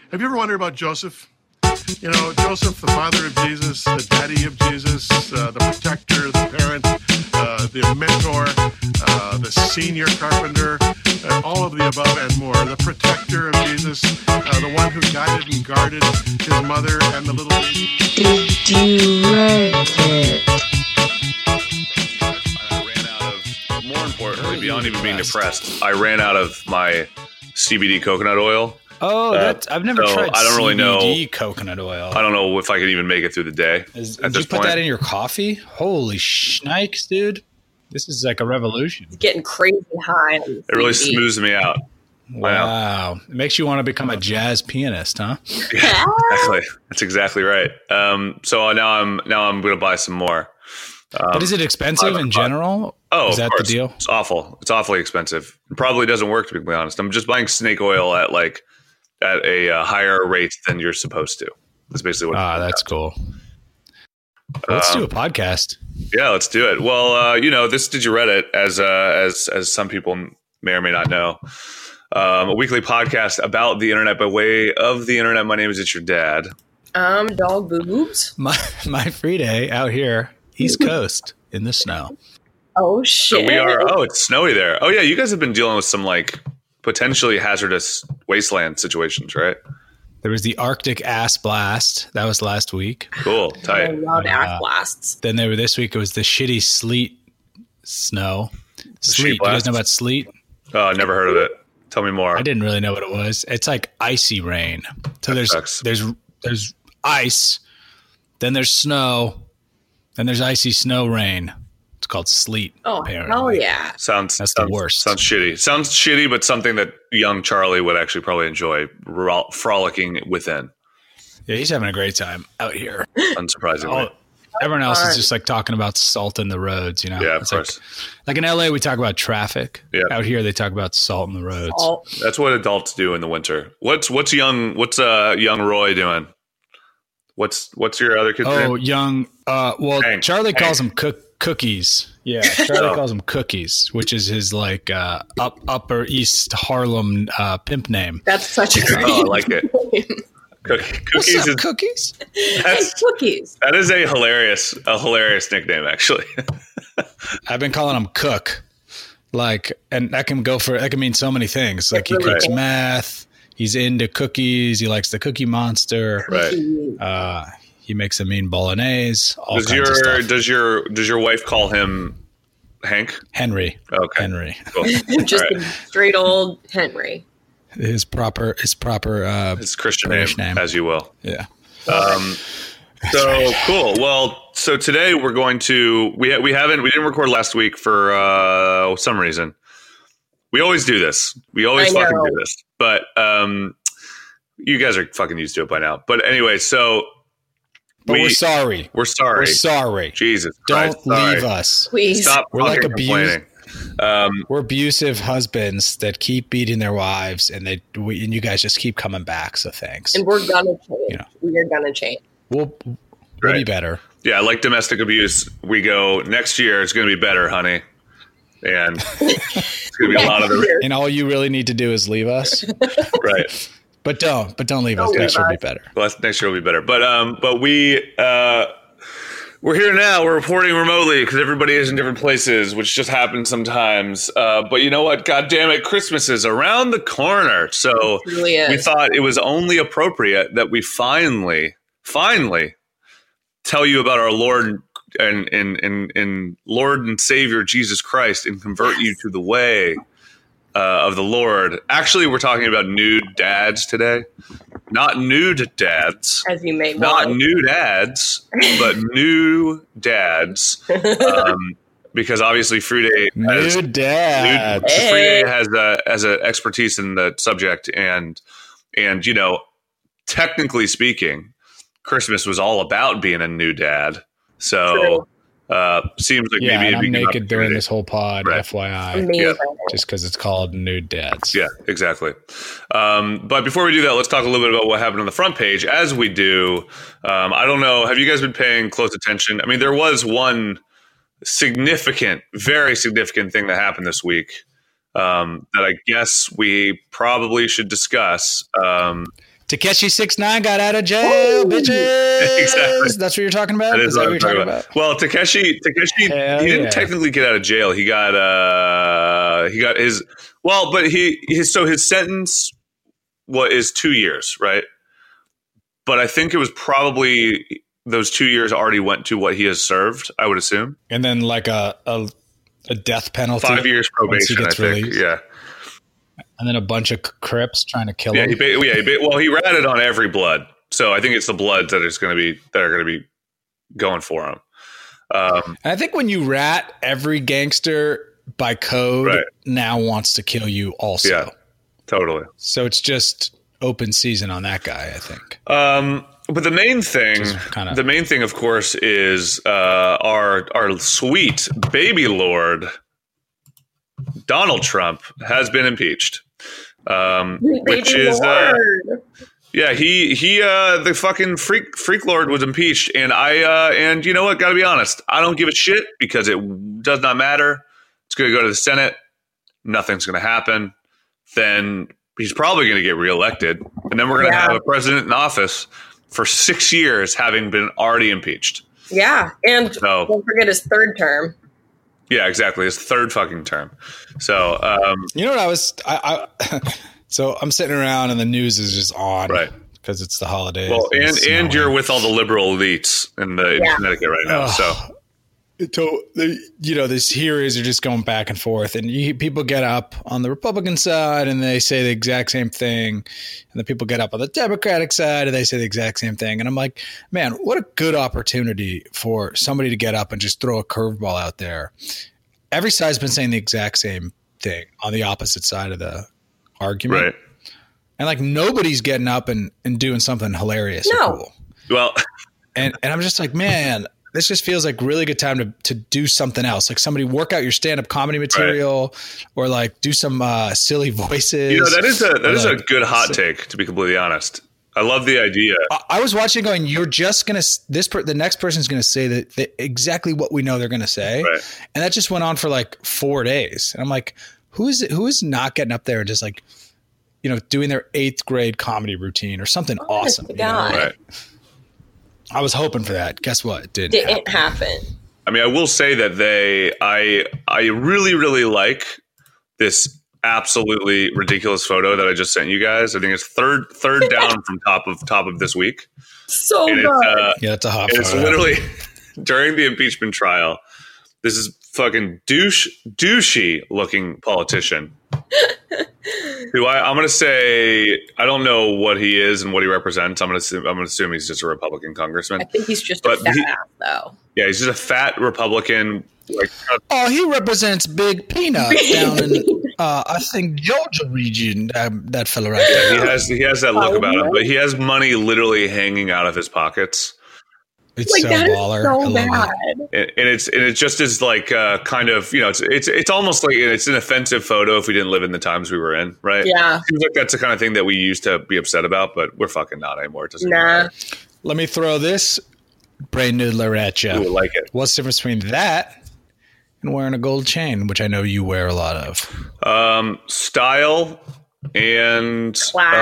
Have you ever wondered about Joseph? You know, Joseph, the father of Jesus, the daddy of Jesus, the protector, the parent, the mentor, the senior carpenter, all of the above and more. The protector of Jesus, the one who guided and guarded his mother and the little baby. Did you write it? I ran out of, more importantly, beyond even being depressed, I ran out of my CBD coconut oil. Oh, I've never tried I don't really CBD know. Coconut oil. I don't know if I could even make it through the day. Did you put that in your coffee? Holy shnikes, dude. This is like a revolution. It's getting crazy high. It really smooths me out. Wow. It makes you want to become a jazz pianist, huh? Yeah, exactly. That's exactly right. So now I'm going to buy some more. But is it expensive in general? Oh, is that the deal? It's awful. It's awfully expensive. It probably doesn't work, to be completely honest. I'm just buying snake oil at a higher rate than you're supposed to. That's basically what. That's cool. Let's do a podcast. Yeah, let's do it. Well, this Did You Reddit, as some people may or may not know, a weekly podcast about the internet by way of the internet. My name is It's Your Dad. Dog boobs. My free day out here, East Coast in the snow. Oh shit! So we are. Oh, it's snowy there. Oh yeah, you guys have been dealing with some potentially hazardous wasteland situations, right? There was the Arctic ass blast. That was last week. Cool. Tight. I love ass blasts. Then this week it was the shitty sleet snow. Sleet. You guys know about sleet? Oh, never heard of it. Tell me more. I didn't really know what it was. It's like icy rain. So there's ice, then there's snow, then there's icy snow rain. It's called sleet. Oh, apparently. hell yeah. That's the worst. Sounds shitty. Sounds shitty, but something that young Charlie would actually probably enjoy frolicking within. Yeah, he's having a great time out here. Unsurprisingly. Everyone else is just talking about salt in the roads, you know? Yeah, of course. Like in LA, we talk about traffic. Yeah. Out here, they talk about salt in the roads. Salt. That's what adults do in the winter. What's young Roy doing? What's your other kid's name? Oh, young. Hank. Charlie calls them cookies. Yeah, Charlie calls them cookies, which is his Upper East Harlem pimp name. That's such a great I like it. name. Cookies What's up, is cookies? Cookies. that is a hilarious nickname, actually. I've been calling him Cook, and that can mean so many things. Like he cooks meth. He's into cookies. He likes the Cookie Monster. Right. He makes a mean bolognese. All kinds of stuff. Does your wife call him Hank? Henry. Okay. Cool. Just Right. a straight old Henry. His proper His Christian British name, name. as you will. Yeah. So cool. Well, so today we're going to we didn't record last week for some reason. We always do this. We always fucking do this. But you guys are fucking used to it by now. But anyway, so we're sorry. We're sorry. We're sorry. Jesus Don't Christ, sorry. leave us. Please. Stop We're like complaining. We're abusive husbands that keep beating their wives, and you guys just keep coming back. So thanks. And we're gonna change. You know. We are gonna change. We'll be better. Yeah, like domestic abuse, we go next year. It's going to be better, honey, and it's going to be a lot of the And all you really need to do is leave us. right. But don't leave us. Don't Next leave year will be us. better. Well, next year will be better. But we're here now. We're reporting remotely because everybody is in different places, which just happens sometimes. But you know what? God damn it, Christmas is around the corner. So really is. we thought it was only appropriate that we finally tell you about our Lord and Lord and Savior Jesus Christ and convert you to the way of the Lord. Actually, we're talking about nude dads today. Not nude dads. As you may Not know. nude ads, but new dads. Because obviously Friday New dad. Friday has a expertise in the subject, and technically speaking, Christmas was all about being a new dad. So seems like Yeah, maybe and it'd be I'm good naked during opportunity. this whole pod, Right. FYI. Amazing. Just because it's called Nude Dads. Yeah, exactly. But before we do that, let's talk a little bit about what happened on the front page. As we do, I don't know, have you guys been paying close attention? I mean, there was one very significant thing that happened this week that I guess we probably should discuss. Takeshi 6ix9ine got out of jail, bitches. Exactly. That's what you're talking about? Is that what you're talking about? Well, Takeshi, he didn't technically get out of jail. He got his, well, but his sentence is 2 years, right? But I think it was probably those 2 years already went to what he has served, I would assume. And then like a death penalty. 5 years probation, I think. Released. Yeah. And then a bunch of Crips trying to kill him. He ratted on every blood. So I think it's the bloods that are going to be going for him. And I think when you rat, every gangster by code now wants to kill you also. Yeah, totally. So it's just open season on that guy, I think. But the main thing, of course, is our sweet baby lord Donald Trump has been impeached, which is the fucking freak lord was impeached, and you know what? Got to be honest, I don't give a shit because it does not matter. It's going to go to the Senate. Nothing's going to happen. Then he's probably going to get reelected, and then we're going to have a president in office for 6 years, having been already impeached. Yeah, and don't forget his third term. Yeah, exactly. His third fucking term. So, you know what so I'm sitting around and the news is just on, right? Because it's the holidays. Well, and you're with all the liberal elites in Connecticut right now. So these hearings are just going back and forth, and people get up on the Republican side and they say the exact same thing, and the people get up on the Democratic side and they say the exact same thing. And I'm like, man, what a good opportunity for somebody to get up and just throw a curveball out there. Every side's been saying the exact same thing on the opposite side of the argument, right? And like nobody's getting up and doing something hilarious. No. Or cool. Well, and I'm just like, man. This just feels like really good time to do something else. Like somebody work out your stand-up comedy material, or like do some silly voices. You know, that is a good hot take, to be completely honest. I love the idea. I was watching going, you're just going to, the next person's going to say that exactly what we know they're going to say. Right. And that just went on for like 4 days. And I'm like, who is not getting up there and just like, doing their 8th grade comedy routine or something awesome. Right. I was hoping for that. Guess what? It didn't happen. I mean, I will say that I really, really like this absolutely ridiculous photo that I just sent you guys. I think it's third down from top of this week. So good. It's a hot photo. It's literally during the impeachment trial. This is fucking douchey looking politician. Who I'm going to say, I don't know what he is and what he represents. I'm going to assume he's just a Republican congressman. I think he's just a fat ass, though. Yeah, he's just a fat Republican. He represents Big Peanut down in, I think, Georgia region. That fella right there. He has that look about him, but he has money literally hanging out of his pockets. It's like, so baller. So bad. And it just is like kind of, it's almost like it's an offensive photo if we didn't live in the times we were in, right? Yeah. Seems like that's the kind of thing that we used to be upset about, but we're fucking not anymore. It doesn't matter. Let me throw this brain noodler at you. Ooh, like it. What's the difference between that and wearing a gold chain, which I know you wear a lot of? Style and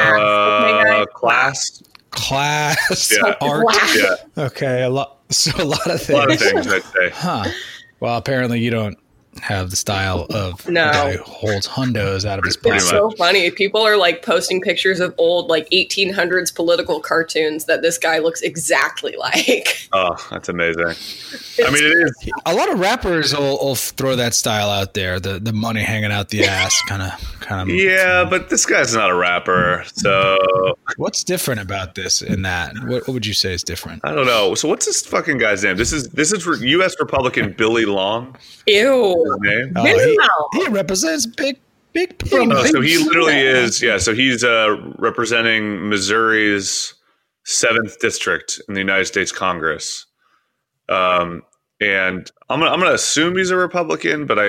class. Yeah. Art. Yeah. Okay. A lot of things. A lot of things, I'd say. Huh. Well, apparently you don't have the style of the guy who holds hundos out of his pocket. It's so funny. People are like posting pictures of old like 1800s political cartoons that this guy looks exactly like. Oh, that's amazing. I mean, it is. A lot of rappers will throw that style out there. The money hanging out the ass kind of. Yeah, but this guy's not a rapper. So what's different about this and that? What would you say is different? I don't know. So what's this fucking guy's name? This is for U.S. Republican Billy Long. Ew. Name? He represents big people. So he literally is. Yeah. So he's representing Missouri's 7th district in the United States Congress. And I'm gonna assume he's a Republican, but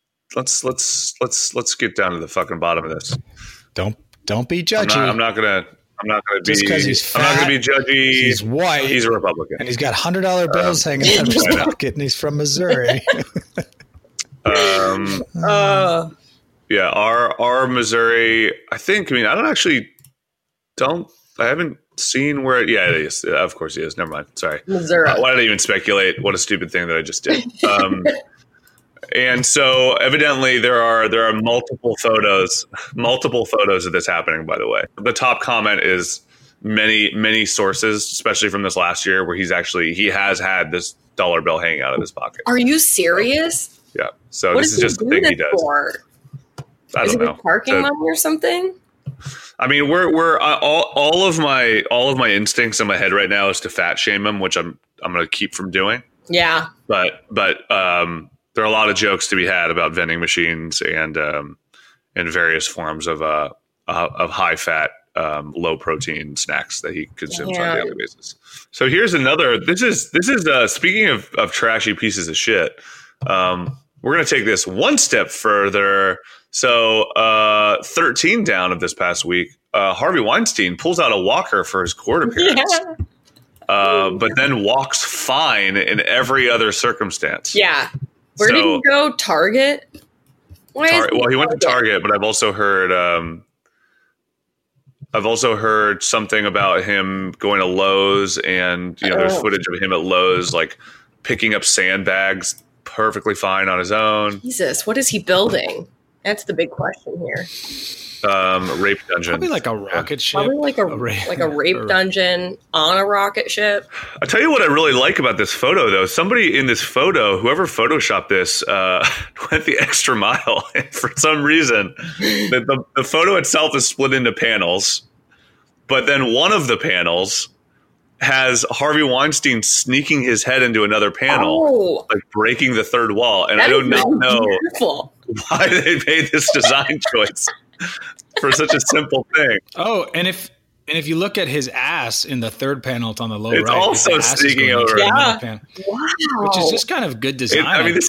let's get down to the fucking bottom of this. Don't be judgy. I'm not gonna be. Just because he's fat, I'm not gonna be judgy. He's white. He's a Republican, and he's got $100 bills hanging out of his pocket, and he's from Missouri. Yeah, our Missouri. I don't seen where. Yeah, it is. Of course, he is. Never mind. Sorry. Missouri. Why did I even speculate? What a stupid thing that I just did. And so, evidently, there are multiple photos of this happening. By the way, the top comment is many sources, especially from this last year, where he has had this dollar bill hanging out of his pocket. Are you serious? Yeah. So What this is just the thing he does. For? I Is don't it know. parking money or something? I mean, we're all of my instincts in my head right now is to fat shame him, which I'm going to keep from doing. Yeah. But there are a lot of jokes to be had about vending machines and various forms of high fat, low protein snacks that he consumes on a daily basis. So here's another. This is speaking of trashy pieces of shit. We're going to take this one step further. So 13 down of this past week, Harvey Weinstein pulls out a walker for his court appearance, but then walks fine in every other circumstance. Yeah. Where did he go? Target? Well, he went to Target, but I've also heard something about him going to Lowe's, and there's footage of him at Lowe's like picking up sandbags perfectly fine on his own. Jesus, what is he building? That's the big question here. Rape dungeon. Probably like a rocket ship. Probably like a rape dungeon on a rocket ship. I tell you what I really like about this photo, though. Somebody in this photo, whoever photoshopped this, went the extra mile. And for some reason, the photo itself is split into panels, but then one of the panels has Harvey Weinstein sneaking his head into another panel, like breaking the third wall. And I do not know why they made this design choice for such a simple thing. Oh, and if you look at his ass in the third panel, it's on the lower right. It's also sneaking over. Yeah. Wow. Which is just kind of good design. That is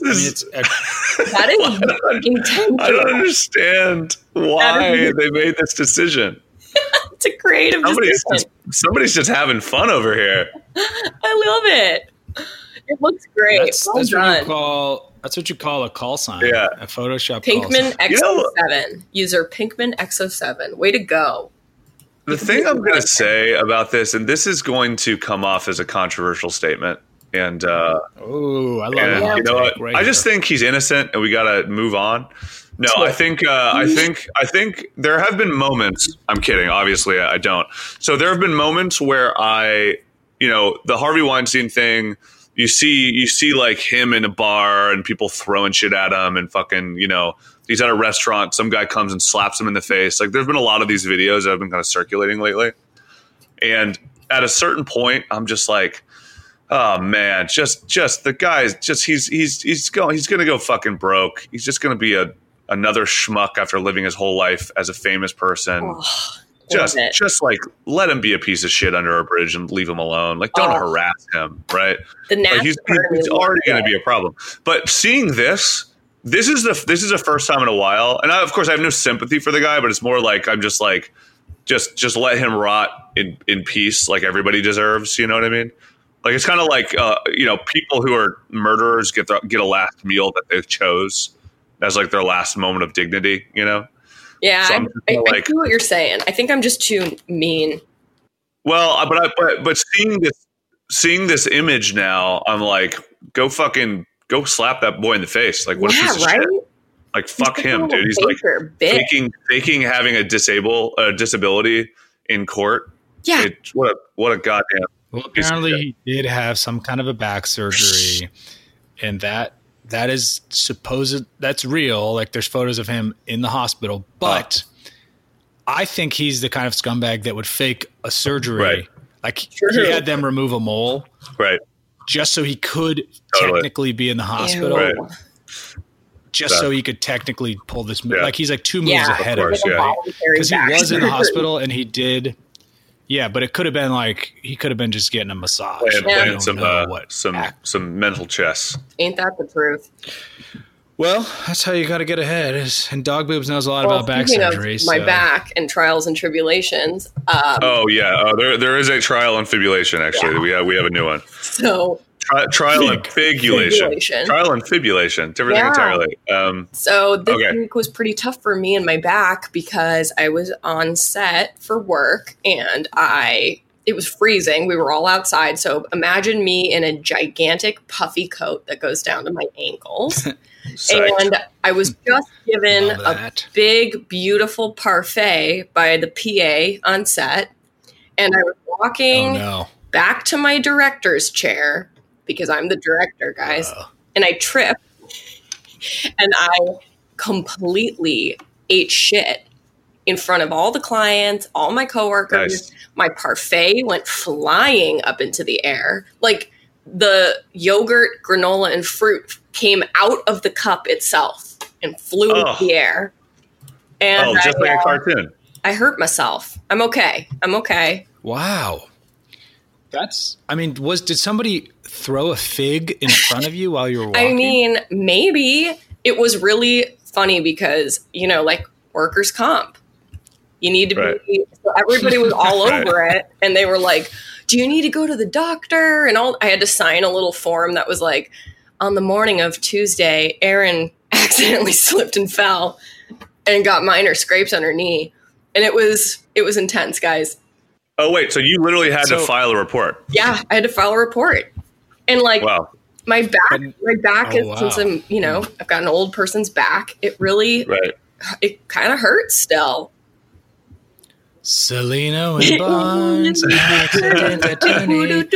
intentional. I don't understand why they made this decision. It's a creative decision. Somebody's just having fun over here. I love it. It looks great. That's what you call a call sign. Yeah. A Photoshop Pinkman X07. User Pinkman X07. Way to go. The thing I'm going to say about this, and this is going to come off as a controversial statement, and I love it. You know what? I just think he's innocent, and we got to move on. No, I think there have been moments. I'm kidding. Obviously, I don't. So there have been moments where the Harvey Weinstein thing. You see like him in a bar and people throwing shit at him and fucking, he's at a restaurant. Some guy comes and slaps him in the face. Like there's been a lot of these videos that have been kind of circulating lately. And at a certain point, I'm just like, oh man, just the guy's just, he's going to go fucking broke. He's just going to be another schmuck after living his whole life as a famous person. Just like let him be a piece of shit under a bridge and leave him alone. Like don't harass him, right? He's already going to be a problem. But seeing this is the first time in a while, and of course I have no sympathy for the guy, but it's more like I'm just like just let him rot in peace, like everybody deserves. You know what I mean? Like it's kind of like people who are murderers get a last meal that they chose as like their last moment of dignity. Yeah, so I see what you're saying. I think I'm just too mean. Well, but seeing this image now, I'm like, go slap that boy in the face. Like, what is this shit? Like, fuck him, dude. He's like faking having a disability in court. Yeah. What a goddamn. Well, apparently he did have some kind of a back surgery, and that is supposed, that's real. Like there's photos of him in the hospital, but I think he's the kind of scumbag that would fake a surgery. Right. Like he had them remove a mole, right, just so he could technically be in the hospital, right. Just so he could technically pull this move. Like he's like 2 moves ahead of it, because he was in the hospital and he did. Yeah, but it could have been like he could have been just getting a massage. Playing some mental chess. Ain't that the truth? Well, that's how you got to get ahead. And Dog Boobs knows a lot about back surgery. My back and trials and tribulations. There is a trial and tribulation. Actually, we have a new one. So Trial and fibulation. Fibulation. Trial and fibulation. Different thing entirely. So this week was pretty tough for me and my back because I was on set for work and it was freezing. We were all outside. So imagine me in a gigantic puffy coat that goes down to my ankles. And I was just given a big, beautiful parfait by the PA on set. And I was walking back to my director's chair because I'm the director, guys. And I tripped and I completely ate shit in front of all the clients, all my coworkers. Nice. My parfait went flying up into the air. Like the yogurt, granola, and fruit came out of the cup itself and flew into the air. And just like a cartoon. I hurt myself. I'm okay. Wow. Did somebody throw a fig in front of you while you were walking? I mean, maybe. It was really funny because, like workers' comp. You need to be, so everybody was all over it. And they were like, do you need to go to the doctor? And I had to sign a little form that was like, on the morning of Tuesday, Erin accidentally slipped and fell and got minor scrapes on her knee. And it was intense, guys. Oh, wait. So you literally had to file a report? Yeah, I had to file a report. And my back is, since I'm, I've got an old person's back, it really, it kind of hurts still. Selena and Barnes, accident attorney.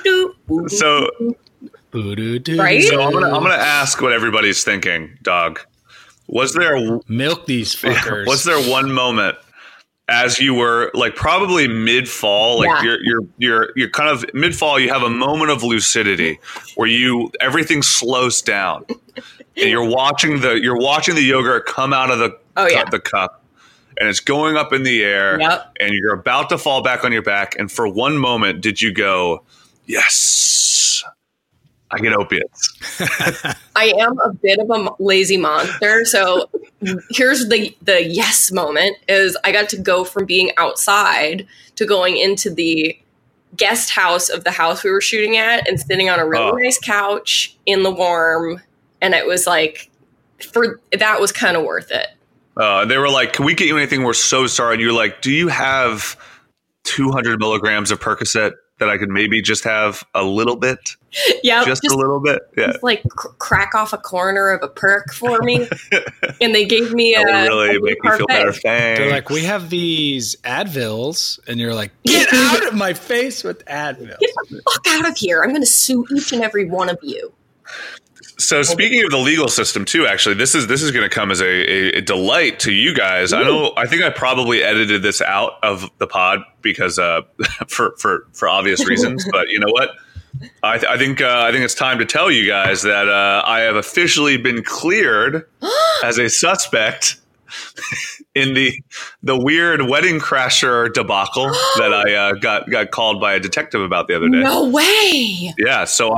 So, right? So I'm gonna ask what everybody's thinking, Dog. Was there milk these fuckers? Was there one moment as you were like probably mid-fall, like you're kind of mid-fall, you have a moment of lucidity where everything slows down and you're watching the yogurt come out of the cup. And it's going up in the air, and you're about to fall back on your back. And for one moment, did you go, yes, I get opiates? I am a bit of a lazy monster. So here's the yes moment is I got to go from being outside to going into the guest house of the house we were shooting at and sitting on a really nice couch in the warm. And it was like, that was kind of worth it. They were like, can we get you anything? We're so sorry. And you're like, do you have 200 milligrams of Percocet that I could maybe just have a little bit? Yeah. Just a little bit? Yeah. Just like crack off a corner of a perk for me. And they gave me that would really make me feel better. Thanks. They're like, we have these Advils. And you're like, get out of my face with Advils. Get the fuck out of here. I'm going to sue each and every one of you. So speaking of the legal system too, actually, this is going to come as a delight to you guys. Ooh. I think I probably edited this out of the pod because for obvious reasons. But you know what? I think it's time to tell you guys that I have officially been cleared as a suspect in the weird wedding crasher debacle that I got called by a detective about the other day. No way. Yeah. So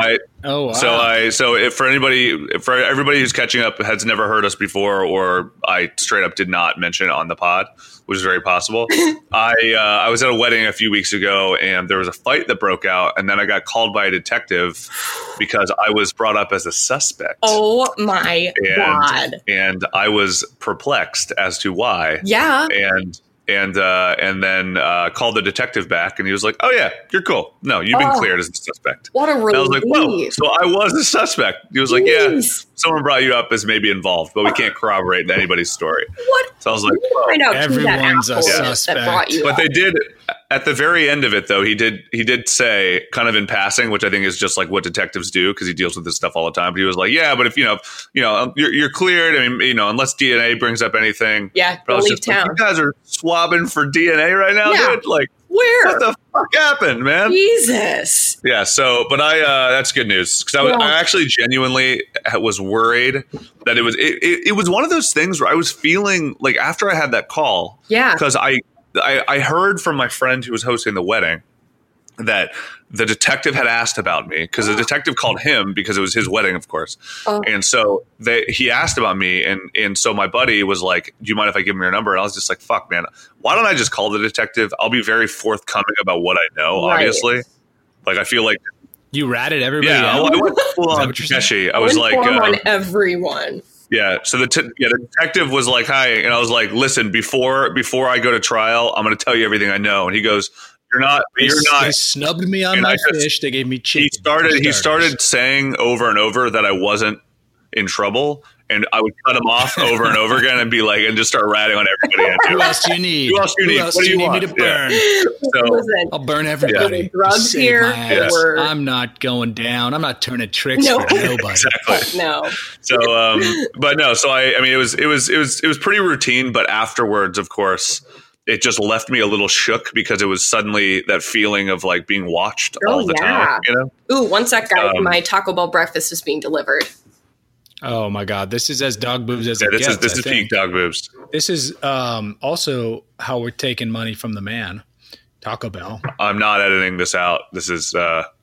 for everybody who's catching up has never heard us before, or I straight up did not mention it on the pod, which is very possible. I was at a wedding a few weeks ago and there was a fight that broke out, and then I got called by a detective because I was brought up as a suspect. Oh my God. And I was perplexed as to why. Yeah. And then called the detective back, and he was like, "Oh yeah, you're cool. No, you've been cleared as a suspect." What a relief! And I was like, "Whoa!" So I was a suspect. He was like, "Yeah, someone brought you up as maybe involved, but we can't corroborate anybody's story." What? So I was like, "I know everyone's a suspect." That brought you but up. they did at the very end of it, though. He did say, kind of in passing, which I think is just like what detectives do because he deals with this stuff all the time. But he was like, "Yeah, but if you're cleared. I mean, unless DNA brings up anything, don't leave town." Like, you guys are swabbing for DNA right now, dude. Like, where? What the fuck happened, man? Jesus. Yeah. So, but that's good news because I actually genuinely was worried that it was one of those things where I was feeling like after I had that call, because I heard from my friend who was hosting the wedding that the detective had asked about me because the detective called him because it was his wedding, of course. And so he asked about me. And so my buddy was like, do you mind if I give him your number? And I was just like, fuck, man, why don't I just call the detective? I'll be very forthcoming about what I know, obviously. Like, I feel like You ratted everybody Yeah, out? I went full on what you're saying? Takeshi. I was like, on everyone. what you're I saying? was like, On everyone. yeah. So the detective was like, "Hi," and I was like, "Listen, before I go to trial, I'm going to tell you everything I know." And he goes, "You're not. You're not." They snubbed me on And my I just- fish. They gave me chicken. He started saying over and over that I wasn't in trouble, and I would cut him off over and over again and be like, and just start ratting on everybody. I knew. Who else do you need? Who else do you need? What do you need want? me to burn? So Listen, I'll burn there everybody. were drugs Just save here. my There ass. were I'm not going down. I'm not turning tricks No. for nobody. exactly. no. So, but no. So I mean, it was pretty routine. But afterwards, of course, it just left me a little shook because it was suddenly that feeling of like being watched all the time. You know? Ooh, one sec, guys. My Taco Bell breakfast is being delivered. Oh my God, this is as dog boobs as Yeah, it this gets. is I think. peak dog boobs. This is also how we're taking money from the man, Taco Bell. I'm not editing this out. This is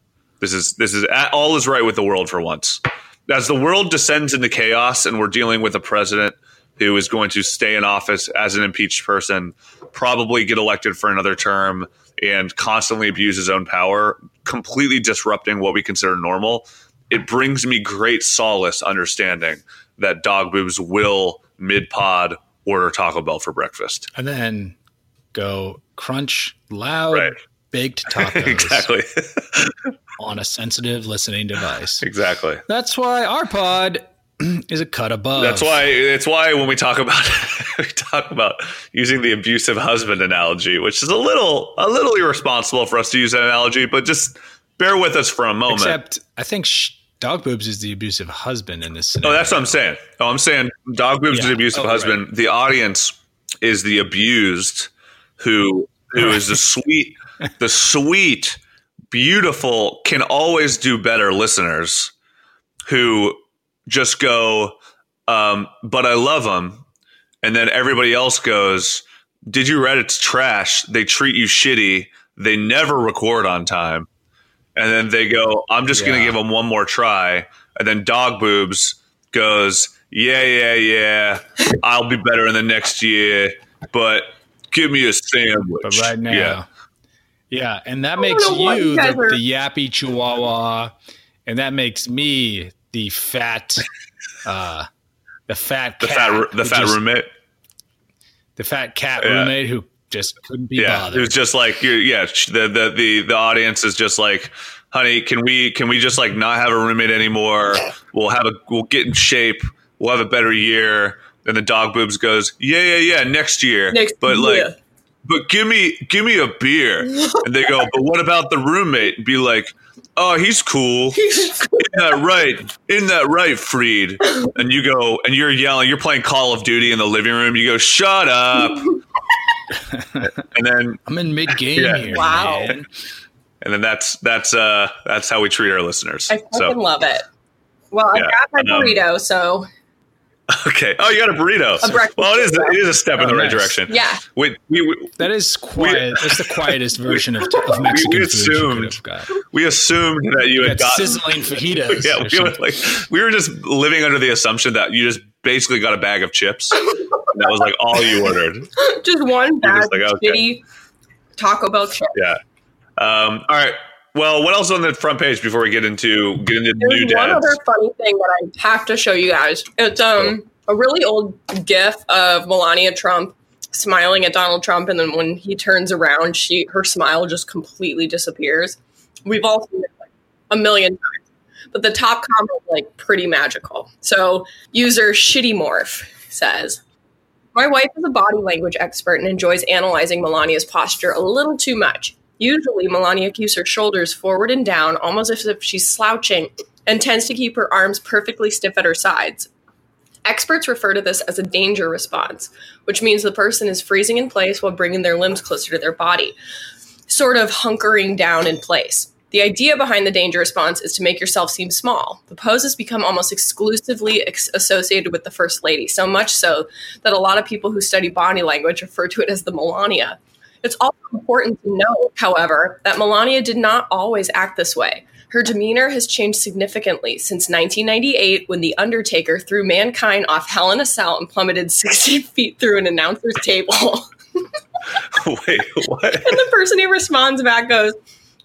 all is right with the world for once. As the world descends into chaos and we're dealing with a president who is going to stay in office as an impeached person, probably get elected for another term, and constantly abuse his own power, completely disrupting what we consider normal, it brings me great solace understanding that dog boobs will mid-pod order Taco Bell for breakfast. And then go crunch loud Right. baked tacos Exactly. on a sensitive listening device. Exactly. That's why our pod is a cut above. That's why when we talk about using the abusive husband analogy, which is a little irresponsible for us to use that analogy, but just bear with us for a moment. Except I think dog boobs is the abusive husband in this Oh, scenario. that's what I'm saying. Oh, I'm saying dog boobs is Yeah. the abusive husband. Right. The audience is the abused who is the sweet, beautiful, can always do better listeners who just go, but I love them. And then everybody else goes, did you read it's trash? They treat you shitty. They never record on time. And then they go, I'm just going to give them one more try. And then Dog Boobs goes, yeah. I'll be better in the next year, but give me a sandwich. But right now. Yeah. And that makes you the yappy chihuahua. And that makes me the fat, cat. The fat roommate. The fat cat roommate who just couldn't be bothered. It was just like, the audience is just like, honey, can we just like not have a roommate anymore? We'll get in shape. We'll have a better year. And the Dog Boobs goes, yeah, next year. But give me a beer. And they go, but what about the roommate? And be like, oh, he's cool. Isn't that right, Freed? And you go, and you're yelling, you're playing Call of Duty in the living room. You go, shut up. And then I'm in mid-game here. Wow. Man. And then that's how we treat our listeners. I fucking love it. Well, I got my burrito, so. Okay. Oh, you got a burrito. Well, it is a step in the right direction. Yeah. That is quiet. That's the quietest version of Mexican food you could have got. We assumed that you had got sizzling fajitas. Yeah, we were just living under the assumption that you just basically got a bag of chips. And that was like all you ordered. Just one bag of shitty Taco Bell chips. Yeah. All right. Well, what else on the front page before we get into new dads? There's one other funny thing that I have to show you guys. It's a really old GIF of Melania Trump smiling at Donald Trump, and then when he turns around, her smile just completely disappears. We've all seen it like a million times, but the top comment is like pretty magical. So, user ShittyMorph says, "My wife is a body language expert and enjoys analyzing Melania's posture a little too much. Usually, Melania keeps her shoulders forward and down, almost as if she's slouching, and tends to keep her arms perfectly stiff at her sides. Experts refer to this as a danger response, which means the person is freezing in place while bringing their limbs closer to their body, sort of hunkering down in place. The idea behind the danger response is to make yourself seem small. The pose has become almost exclusively associated with the First Lady, so much so that a lot of people who study body language refer to it as the Melania. It's also important to note, however, that Melania did not always act this way. Her demeanor has changed significantly since 1998 when The Undertaker threw Mankind off Hell in a Cell and plummeted 60 feet through an announcer's table." Wait, what? And the person who responds back goes,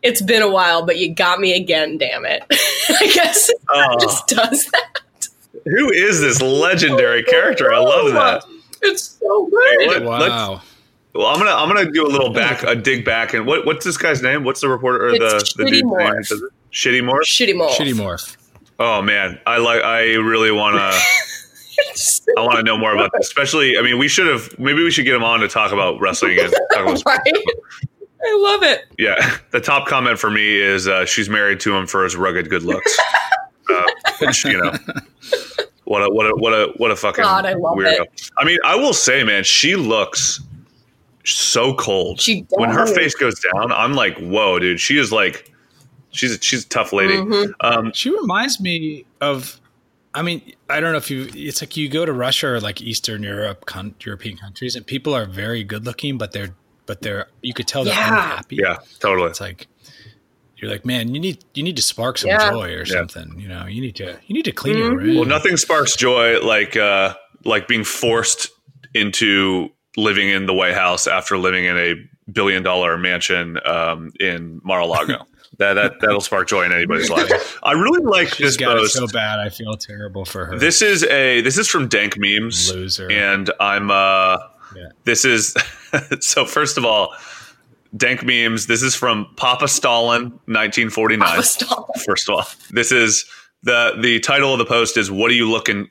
It's been a while, but you got me again, damn it. I guess it just does that. Who is this legendary character? I love that. It's so good. Hey, Wow. Well, I'm gonna do a dig back, and what's this guy's name? What's the reporter or It's the Shitty dude's name? Morph. Shitty Morph. Shitty Morph. Shitty Morph. Oh man, I really want to. I want to know more about this. Especially, I mean, maybe we should get him on to talk about wrestling and talk about Right? I love it. Yeah, the top comment for me is she's married to him for his rugged good looks. Which, what a fucking God, I love weirdo. it. I mean, I will say, man, she looks so cold. She when her does. face goes down, I'm like, whoa, dude. She is like, she's a tough lady. Mm-hmm. She reminds me of, I mean, I don't know if it's like you go to Russia or like Eastern Europe, European countries, and people are very good looking, but they're, you could tell they're unhappy. Yeah, totally. It's like, you're like, man, you need to spark some joy or something. You know, you need to clean your room. Well, nothing sparks joy like being forced into living in the White House after living in a $1 billion mansion in Mar-a-Lago. That'll spark joy in anybody's life. I really like She's this got post. it so bad. I feel terrible for her. This is from Dank Memes. Loser. And I'm this is so first of all, Dank Memes, this is from Papa Stalin 1949. Papa Stalin. First of all, this is the title of the post is what are you looking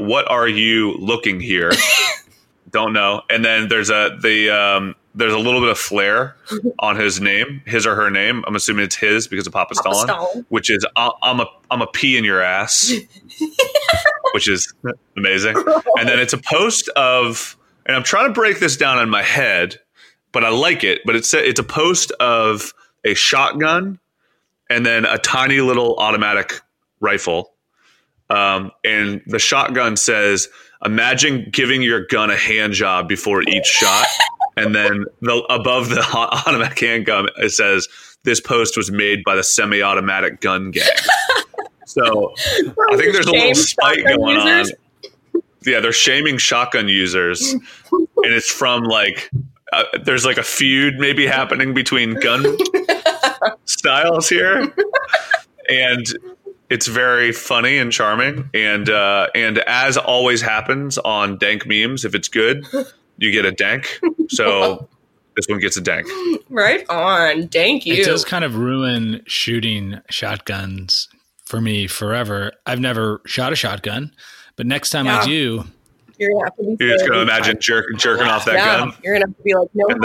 here? Don't know. And then there's a little bit of flair on his name, his or her name. I'm assuming it's his because of Papa Stalin, which is I'm a pee in your ass, which is amazing. And then it's a post of, and I'm trying to break this down in my head, but I like it. But it's a post of a shotgun and then a tiny little automatic rifle. And the shotgun says, imagine giving your gun a hand job before each shot. And then above the automatic handgun, it says, this post was made by the semi-automatic gun gang. So I think there's a little spite going on. Yeah, they're shaming shotgun users. And it's from like, there's like a feud maybe happening between gun styles here. And it's very funny and charming. And as always happens on Dank Memes, if it's good, you get a dank. So this one gets a dank. Right on. Thank you. It does kind of ruin shooting shotguns for me forever. I've never shot a shotgun, but next time I do, you're gonna have to be. You're just gonna imagine jerking off that gun. You're gonna have to be like, no,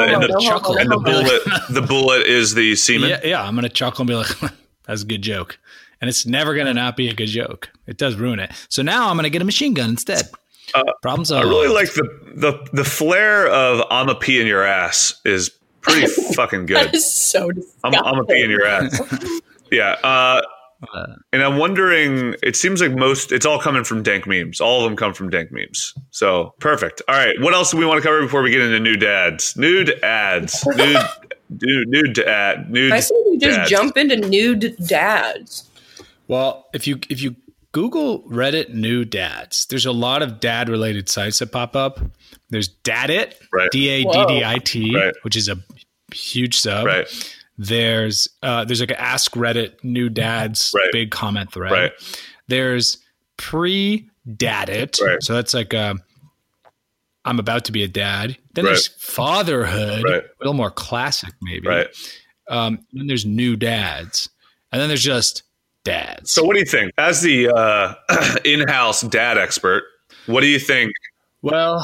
the bullet is the semen. Yeah, I'm gonna chuckle and be like, "That's a good joke," and it's never gonna not be a good joke. It does ruin it. So now I'm gonna get a machine gun instead. Problem solved. I really like the flair of "I'm a pee in your ass" is pretty fucking good. That is so disgusting. I'm a pee in your ass. Yeah. And I'm wondering, it seems like it's all coming from Dank Memes. All of them come from Dank Memes. So perfect. All right. What else do we want to cover before we get into nude ads? Nude ads. Nude ad. I say we just jump into nude dads. Well, if you Google Reddit nude dads, there's a lot of dad related sites that pop up. There's Daddit, right. DADDIT, right. which is a huge sub. Right. There's like an Ask Reddit New Dads big comment thread. Right. There's Pre-Daddit. Right. So that's like I'm about to be a dad. Then there's Fatherhood, a little more classic maybe. Right. Then there's New Dads. And then there's just dads. So what do you think? As the in-house dad expert, what do you think? Well,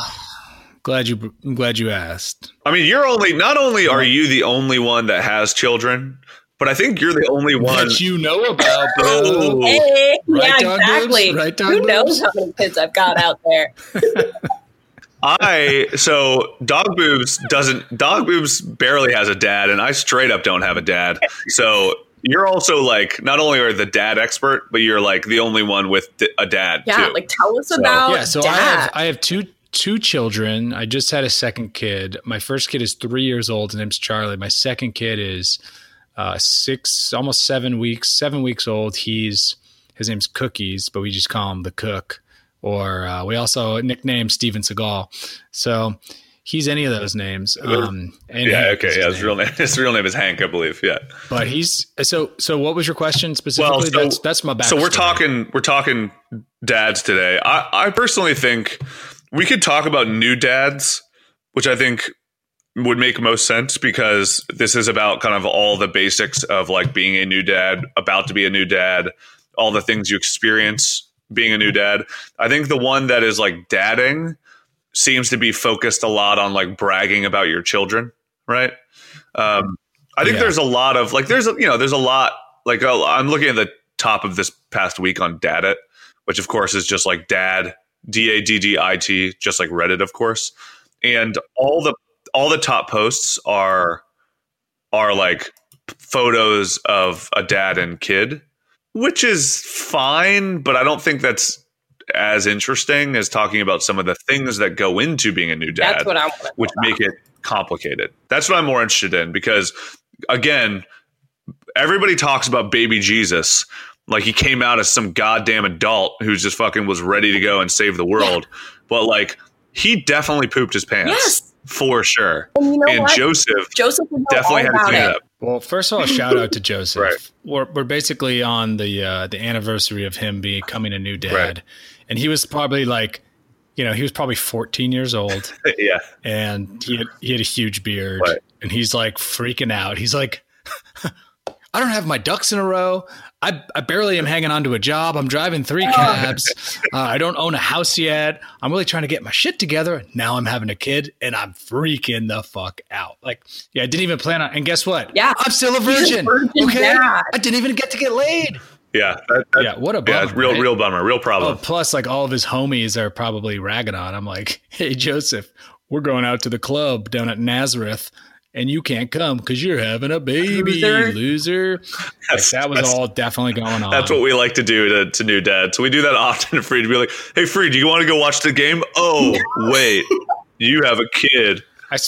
I'm glad you asked. I mean, not only are you the only one that has children, but I think you're the only one that you know about, bro. Hey, right, yeah, exactly. Right, Who knows how many kids I've got out there? Dog Boobs barely has a dad, and I straight up don't have a dad. So you're also like, not only are the dad expert, but you're like the only one with a dad too. Like tell us about dad. I have two children. I just had a second kid. My first kid is 3 years old. His name's Charlie. My second kid is 7 weeks old. His name's Cookies, but we just call him the Cook. Or we also nicknamed Steven Seagal. So he's any of those names. And okay. Yeah, his real name is Hank, I believe. Yeah. But he's so what was your question specifically? Well, that's my backstory. So we're talking dads today. I personally think we could talk about new dads, which I think would make most sense because this is about kind of all the basics of like being a new dad, about to be a new dad, all the things you experience being a new dad. I think the one that is like dadding seems to be focused a lot on like bragging about your children, right? I think there's a lot of like there's a lot like I'm looking at the top of this past week on Daddit, which of course is just like dad, DADDIT, just like Reddit, of course, and all the top posts are like photos of a dad and kid, which is fine, but I don't think that's as interesting as talking about some of the things that go into being a new dad, That's what I want to which make it complicated. That's what I'm more interested in because, again, everybody talks about baby Jesus like he came out as some goddamn adult who just fucking was ready to go and save the world. Yeah. But like, he definitely pooped his pants. Yes. For sure. And you know and what? Joseph definitely had to clean it up. Well, first of all, shout out to Joseph. Right. We're basically on the anniversary of him becoming a new dad. Right. And he was probably like, he was probably 14 years old. Yeah. And he had a huge beard. Right. And he's like freaking out. He's like, I don't have my ducks in a row. I barely am hanging on to a job. I'm driving 3 cabs. I don't own a house yet. I'm really trying to get my shit together. Now I'm having a kid and I'm freaking the fuck out. Like, I didn't even plan on, and guess what? Yeah. I'm still a virgin. Okay. Dad. I didn't even get to get laid. Yeah. What a bummer. Yeah, real bummer, real problem. Oh, plus, like all of his homies are probably ragging on. I'm like, hey, Joseph, we're going out to the club down at Nazareth. And you can't come because you're having a baby, loser. That was all definitely going on. That's what we like to do to new dads. So we do that often to Freed to be like, hey, Freed, do you want to go watch the game? Oh, wait, you have a kid.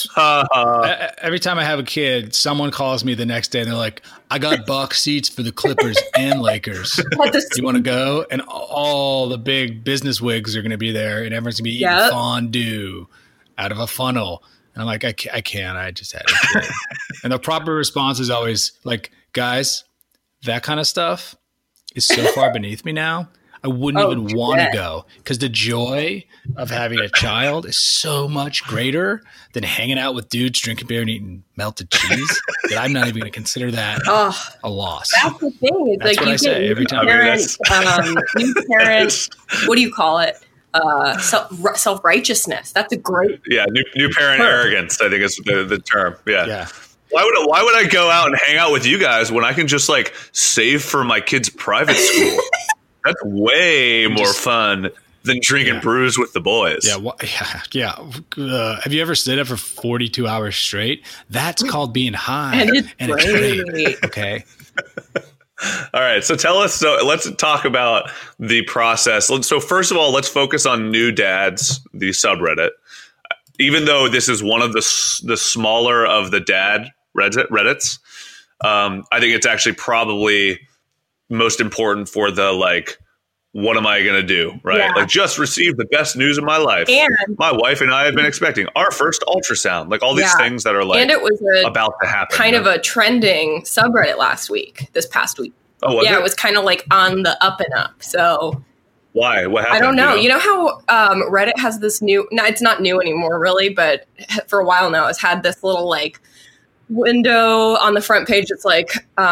Every time I have a kid, someone calls me the next day and they're like, I got box seats for the Clippers and Lakers. You want to go? And all the big business wigs are going to be there and everyone's going to be eating fondue out of a funnel. And I'm like, I can't. I just had a kid. And the proper response is always like, guys, that kind of stuff is so far beneath me now. I wouldn't even want to go because the joy of having a child is so much greater than hanging out with dudes, drinking beer, and eating melted cheese that I'm not even going to consider that a loss. That's the thing. It's that's like what I say every time. New parent, what do you call it? Self-righteousness. That's a great new parent arrogance, I think is the term. Yeah. Why would I go out and hang out with you guys when I can just like save for my kid's private school? That's way more fun than drinking brews with the boys. Have you ever stayed up for 42 hours straight? That's called being high and it's great. Okay. All right. So let's talk about the process. So first of all, let's focus on new dads, the subreddit. Even though this is one of the smaller of the dad Reddits, I think it's actually probably most important for the like, what am I going to do? Right. Yeah. Like just received the best news of my life. And my wife and I have been expecting our first ultrasound, like all these things that are like, and it was about to happen. Kind of a trending subreddit this past week. Oh, it was kind of like on the up and up. So why? What happened? I don't know. You know how Reddit has this new, no, it's not new anymore really, but for a while now it's had this little like window on the front page. It's like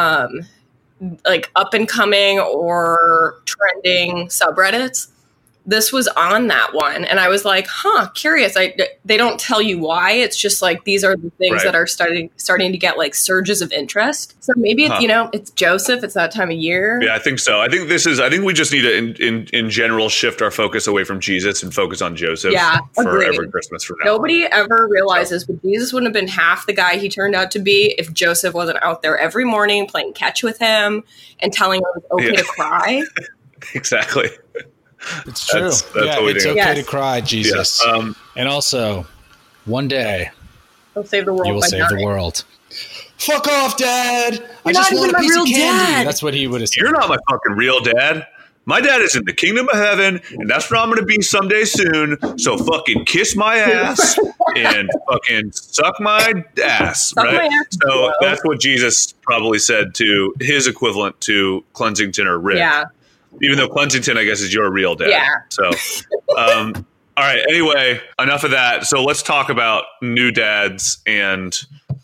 up and coming or trending subreddits. This was on that one. And I was like, curious. They don't tell you why. It's just like, these are the things that are starting to get like surges of interest. So maybe it's, it's Joseph. It's that time of year. Yeah, I think so. I think we just need to, in general, shift our focus away from Jesus and focus on Joseph for every Christmas from now. Nobody ever realizes, but Jesus wouldn't have been half the guy he turned out to be if Joseph wasn't out there every morning playing catch with him and telling him it's okay to cry. Exactly. It's true. It's okay to cry, Jesus. Yeah. And also, one day, you'll save the world. You will save the world. Fuck off, Dad! I You're just want a piece of candy. dad. That's what he would have said. You're not my fucking real dad. My dad is in the kingdom of heaven, and that's where I'm going to be someday soon. So fucking kiss my ass and fucking suck my ass, right? So that's what Jesus probably said to his equivalent to Clensington or Rick. Yeah. Even though Clensington, I guess, is your real dad. Yeah. So, all right. Anyway, enough of that. So let's talk about new dads and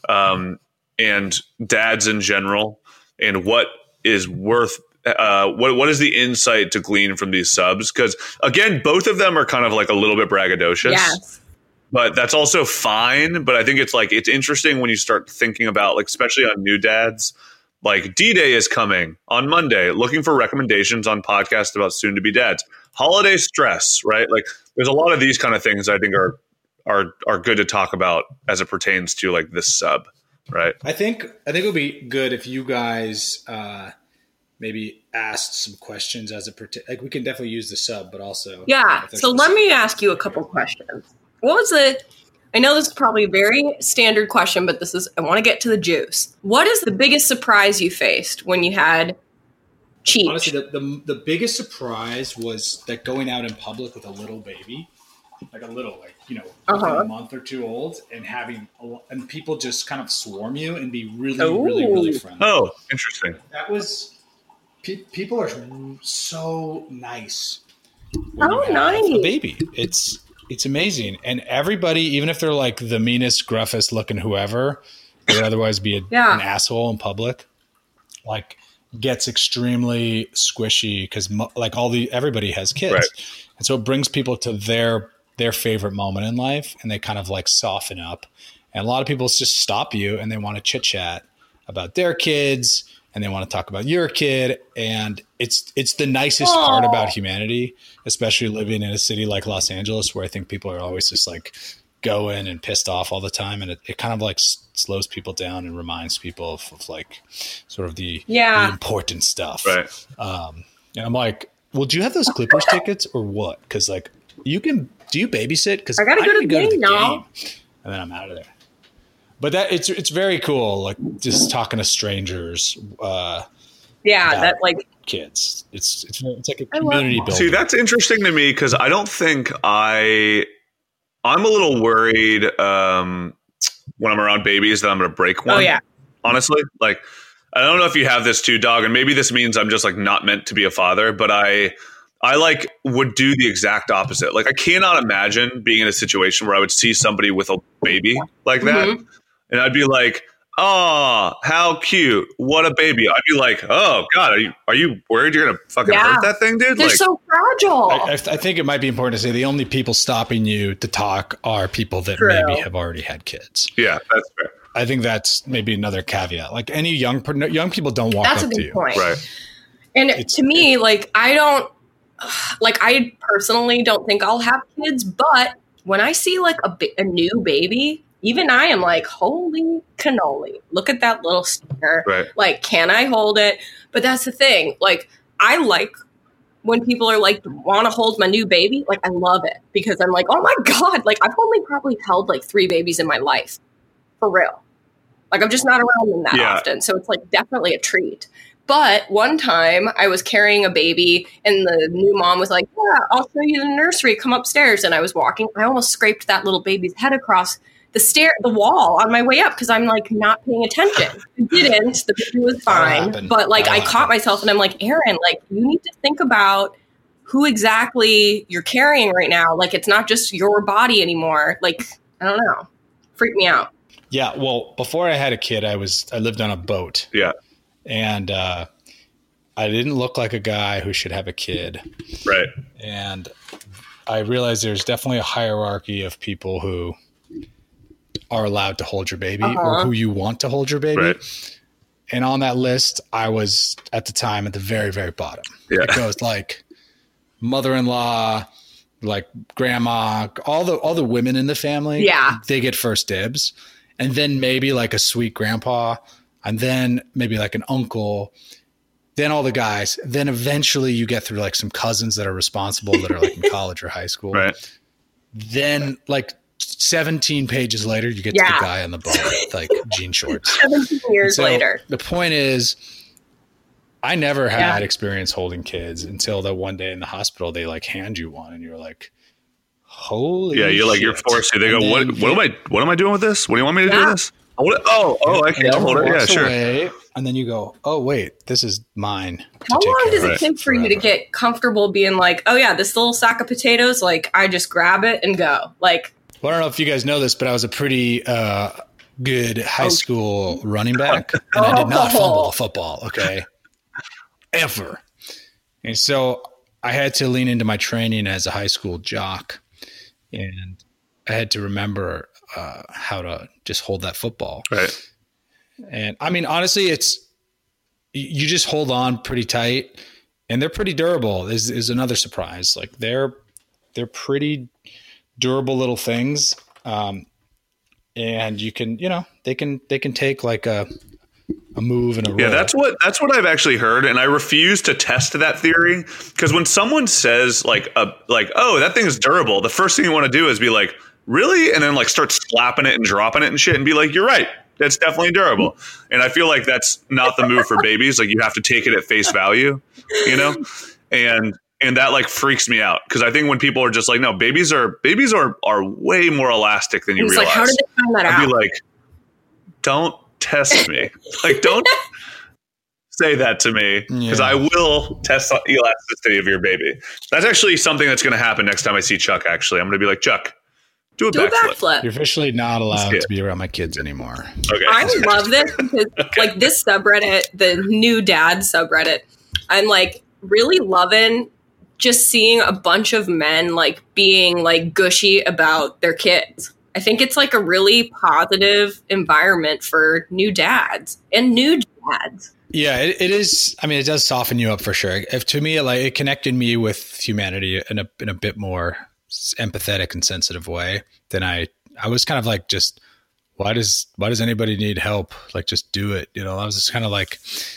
dads in general, and what is worth. What is the insight to glean from these subs? Because again, both of them are kind of like a little bit braggadocious. Yes. But that's also fine. But I think it's interesting when you start thinking about, like, especially on new dads, like D-Day is coming on Monday, looking for recommendations on podcasts about soon to be dads. Holiday stress, right? Like, there's a lot of these kind of things I think are good to talk about as it pertains to like this sub, right? I think it would be good if you guys maybe asked some questions as it pertains. Like, we can definitely use the sub, but also So let me ask you a couple questions. What was it? I know this is probably a very standard question, but I want to get to the juice. What is the biggest surprise you faced when you had Cheech? Honestly, the biggest surprise was that going out in public with a little baby, like a month or two old, and and people just kind of swarm you and be really friendly. Oh, interesting. That was people are so nice. Nice. A baby. It's amazing. And everybody, even if they're like the meanest, gruffest looking whoever, they would otherwise be an asshole in public, like, gets extremely squishy because everybody has kids. Right. And so it brings people to their favorite moment in life, and they kind of like soften up. And a lot of people just stop you and they want to chit chat about their kids, and they want to talk about your kid. And it's the nicest part about humanity, especially living in a city like Los Angeles, where I think people are always just like going and pissed off all the time. And it kind of like slows people down and reminds people of like sort of the important stuff. Right. And I'm like, well, do you have those Clippers tickets or what? Because like do you babysit? Because I gotta go to the game now. And then I'm out of there. But it's very cool, like just talking to strangers. That like kids. It's like a community building. See, that's interesting to me because I don't think I'm a little worried when I'm around babies that I'm going to break one. Oh yeah, honestly, like I don't know if you have this too, dog, and maybe this means I'm just like not meant to be a father, but I like would do the exact opposite. Like I cannot imagine being in a situation where I would see somebody with a baby like that. And I'd be like, oh, how cute. What a baby. I'd be like, oh, God, are you worried you're going to fucking hurt that thing, dude? They're like, so fragile. I think it might be important to say the only people stopping you to talk are people that maybe have already had kids. Yeah, that's fair. I think that's maybe another caveat. Like any young people don't walk up to you. That's a good point. Right. And to me, like, I personally don't think I'll have kids, but when I see like a new baby, even I am like, holy cannoli, look at that little sticker. Right. Like, can I hold it? But that's the thing. Like, I like when people are like, want to hold my new baby. Like, I love it because I'm like, oh my God. Like, I've only probably held like 3 babies in my life. For real. Like, I'm just not around them that often. So it's like definitely a treat. But one time I was carrying a baby and the new mom was like, yeah, I'll show you the nursery. Come upstairs. And I was walking. I almost scraped that little baby's head across the wall on my way up because I'm like not paying attention. I didn't. The baby was fine. But like I caught myself and I'm like, Aaron, like you need to think about who exactly you're carrying right now. Like it's not just your body anymore. Like, I don't know. Freaked me out. Yeah. Well, before I had a kid, I lived on a boat. Yeah. And I didn't look like a guy who should have a kid. Right. And I realized there's definitely a hierarchy of people who are allowed to hold your baby or who you want to hold your baby. Right. And on that list, I was at the time at the very, very bottom. Yeah. It goes like mother-in-law, like grandma, all the women in the family. Yeah. They get first dibs. And then maybe like a sweet grandpa, and then maybe like an uncle, then all the guys. Then eventually you get through like some cousins that are responsible that are like in college or high school. Right. Then like 17 pages later, you get to the guy on the boat with like jean shorts. 17 years later. The point is, I never had experience holding kids until that one day in the hospital, they like hand you one and you're like, holy you're like, shit. you're forced to. They go, what am I doing with this? What do you want me to do with this? Okay, I'll hold it. Yeah, sure. Away, and then you go, oh wait, this is mine. How long does it take for you to get comfortable being like, oh yeah, this little sack of potatoes, like I just grab it and go? Like, well, I don't know if you guys know this, but I was a pretty good high school running back, and I did not fumble the football. Okay. Ever. And so I had to lean into my training as a high school jock, and I had to remember how to just hold that football. Right. And I mean, honestly, you just hold on pretty tight, and they're pretty durable is another surprise. Like they're pretty durable little things. And you can, they can take like a move and a roll. Yeah, that's what I've actually heard, and I refuse to test that theory, because when someone says oh, that thing is durable, the first thing you want to do is be like, really? And then like start slapping it and dropping it and shit and be like, you're right, that's definitely durable. And I feel like that's not the move for babies. Like you have to take it at face value, and that like freaks me out, because I think when people are just like, no, babies are way more elastic than you realize. Like, how did they find that out? I'd be like, don't test me. Like, don't say that to me, because I will test the elasticity of your baby. That's actually something that's going to happen next time I see Chuck. Actually, I'm going to be like, Chuck, do a backflip. You're officially not allowed to be around my kids anymore. Okay. I love this because like this subreddit, the new dad subreddit, I'm like really loving just seeing a bunch of men like being like gushy about their kids. I think it's like a really positive environment for new dads and new dads. Yeah, it is. I mean, it does soften you up for sure. To me, like it connected me with humanity in a bit more empathetic and sensitive way than I was kind of like, just why does anybody need help? Like, just do it. I was just kind of like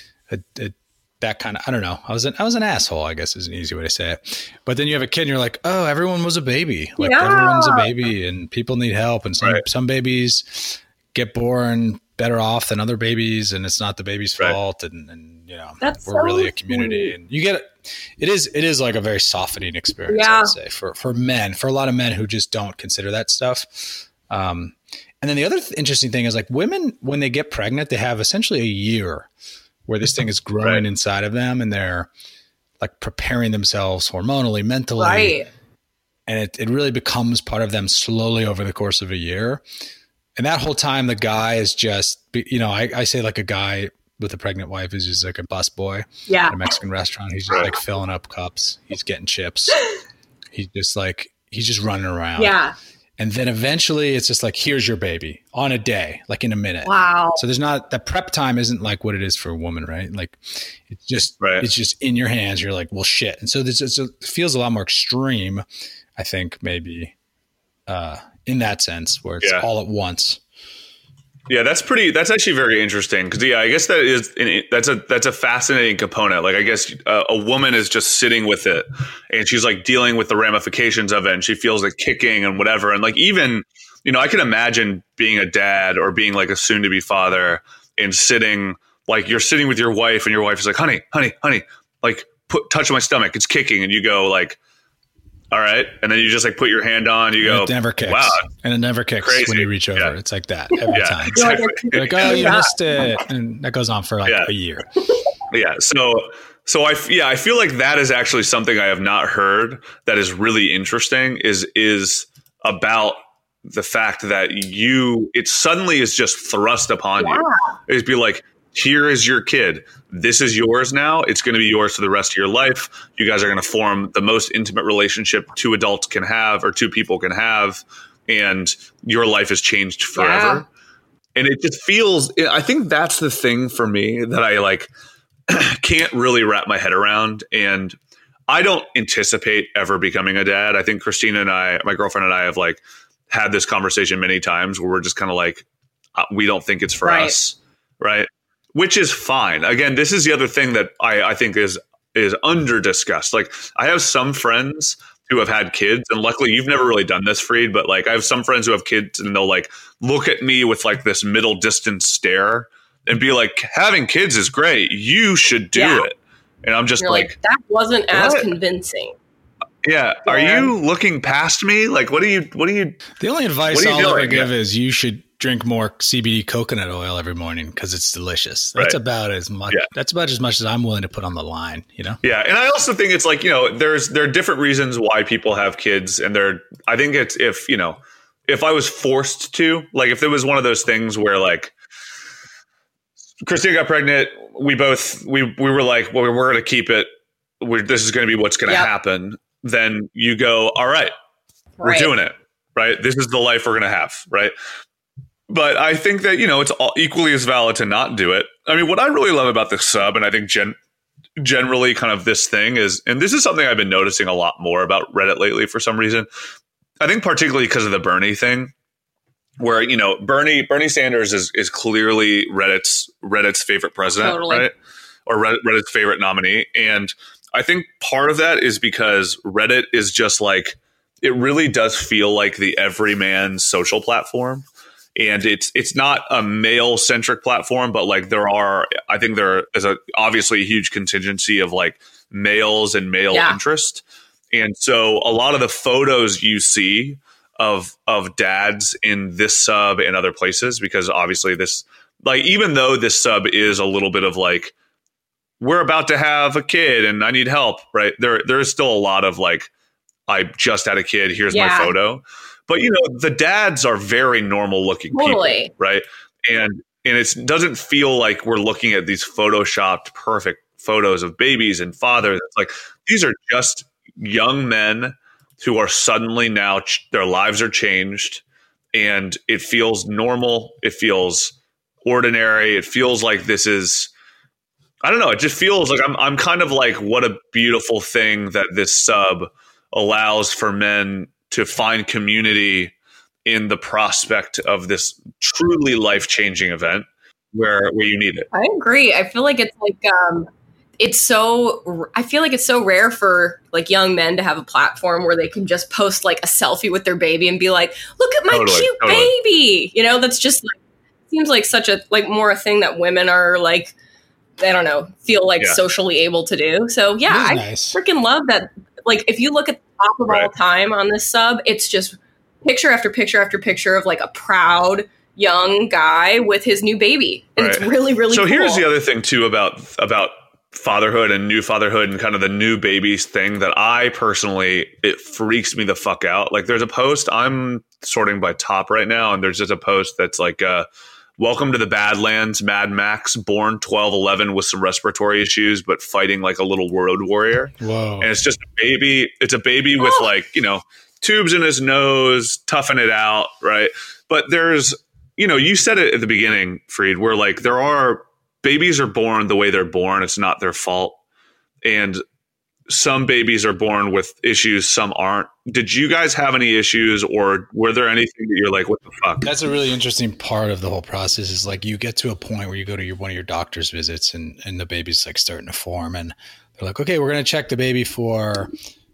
that kind of, I don't know. I was an asshole, I guess is an easy way to say it. But then you have a kid and you're like, oh, everyone was a baby. Like everyone's a baby and people need help. And some babies get born better off than other babies, and it's not the baby's fault. And we're really a community, and you get it is like a very softening experience, I would say, for men, for a lot of men who just don't consider that stuff. And then the other interesting thing is like women, when they get pregnant, they have essentially a year where this thing is growing inside of them, and they're like preparing themselves hormonally, mentally. Right. And it really becomes part of them slowly over the course of a year. And that whole time, the guy is just, I say like a guy with a pregnant wife is just like a busboy at a Mexican restaurant. He's just like filling up cups. He's getting chips. He's just running around. Yeah. And then eventually it's just like, here's your baby on a day, like in a minute. Wow. So there's not, the prep time isn't like what it is for a woman, right? Like it's just in your hands. You're like, well, shit. And so it feels a lot more extreme, I think, maybe in that sense, where it's all at once. Yeah, that's actually very interesting, because I guess that's a fascinating component. Like, I guess a woman is just sitting with it, and she's like dealing with the ramifications of it, and she feels like kicking and whatever. And like, even, I can imagine being a dad or being like a soon to be father and sitting, like you're sitting with your wife, and your wife is like, honey, like touch my stomach, it's kicking, and you go like, all right. And then you just like put your hand on, you go, it never kicks. Wow. And it never kicks when you reach over. Yeah. It's like that every time. Exactly. You're like, oh, you missed it. And that goes on for like a year. Yeah. So I feel like that is actually something I have not heard that is really interesting is about the fact that it suddenly is just thrust upon you. It'd be like, here is your kid. This is yours now. It's going to be yours for the rest of your life. You guys are going to form the most intimate relationship two adults can have, or two people can have, and your life has changed forever. Yeah. And it just feels, I think that's the thing for me that I like can't really wrap my head around. And I don't anticipate ever becoming a dad. I think Christina and my girlfriend and I have like had this conversation many times where we're just kind of like, we don't think it's for us. Right. Which is fine. Again, this is the other thing that I think is under discussed. Like, I have some friends who have had kids, and luckily you've never really done this, Freed, but like I have some friends who have kids, and they'll like look at me with like this middle distance stare and be like, having kids is great. You should do it. And I'm just You're like, that wasn't as convincing. Yeah. Are you looking past me? Like, what do you? The only advice I'll ever give is you should drink more CBD coconut oil every morning because it's delicious. That's about as much. Yeah. That's about as much as I'm willing to put on the line. Yeah, and I also think it's like there are different reasons why people have kids, and I think it's if I was forced to, like, if there was one of those things where like Christina got pregnant, we were like, well, we're going to keep it. This is going to be what's going to happen. Then you go, all right, we're doing it. Right. This is the life we're going to have. Right. But I think that, it's equally as valid to not do it. I mean, what I really love about the sub, and I think generally kind of this thing is, and this is something I've been noticing a lot more about Reddit lately for some reason. I think particularly because of the Bernie thing, where, Bernie Sanders is clearly Reddit's favorite president, right? Or Reddit's favorite nominee. And I think part of that is because Reddit is just like, it really does feel like the everyman social platform. And it's not a male centric platform, but like I think there is obviously a huge contingency of like males and male interest. And so a lot of the photos you see of dads in this sub and other places, because obviously this, like, even though this sub is a little bit of like, we're about to have a kid and I need help, right? There is still a lot of like, I just had a kid, here's my photo. But, the dads are very normal looking people, right? And it doesn't feel like we're looking at these photoshopped perfect photos of babies and fathers. It's like, these are just young men who are suddenly now, their lives are changed, and it feels normal. It feels ordinary. It feels like this is, I don't know. It just feels like I'm kind of like, what a beautiful thing that this sub allows for men to find community in the prospect of this truly life-changing event where you need it. I agree. I feel like it's like, I feel like it's so rare for like young men to have a platform where they can just post like a selfie with their baby and be like, look at my cute baby. That's just like, seems like such a, like, more a thing that women are like, I don't know, feel like socially able to do. So I freaking love that. Like, if you look at the top of all time on this sub, it's just picture after picture after picture of like a proud young guy with his new baby. And it's really, really cool. So here's the other thing too about fatherhood and new fatherhood and kind of the new babies thing that I personally, it freaks me the fuck out. Like, there's a post, I'm sorting by top right now, and there's just a post that's like, welcome to the Badlands, Mad Max, born 12/11 with some respiratory issues, but fighting like a little road warrior. Whoa. And it's just a baby. It's a baby with like, tubes in his nose, toughing it out. Right. But there's, you said it at the beginning, Freed, where like babies are born the way they're born. It's not their fault. And some babies are born with issues, some aren't. Did you guys have any issues, or were there anything that you're like, what the fuck? That's a really interesting part of the whole process, is like you get to a point where you go to one of your doctor's visits and the baby's like starting to form, and they're like, okay, we're going to check the baby for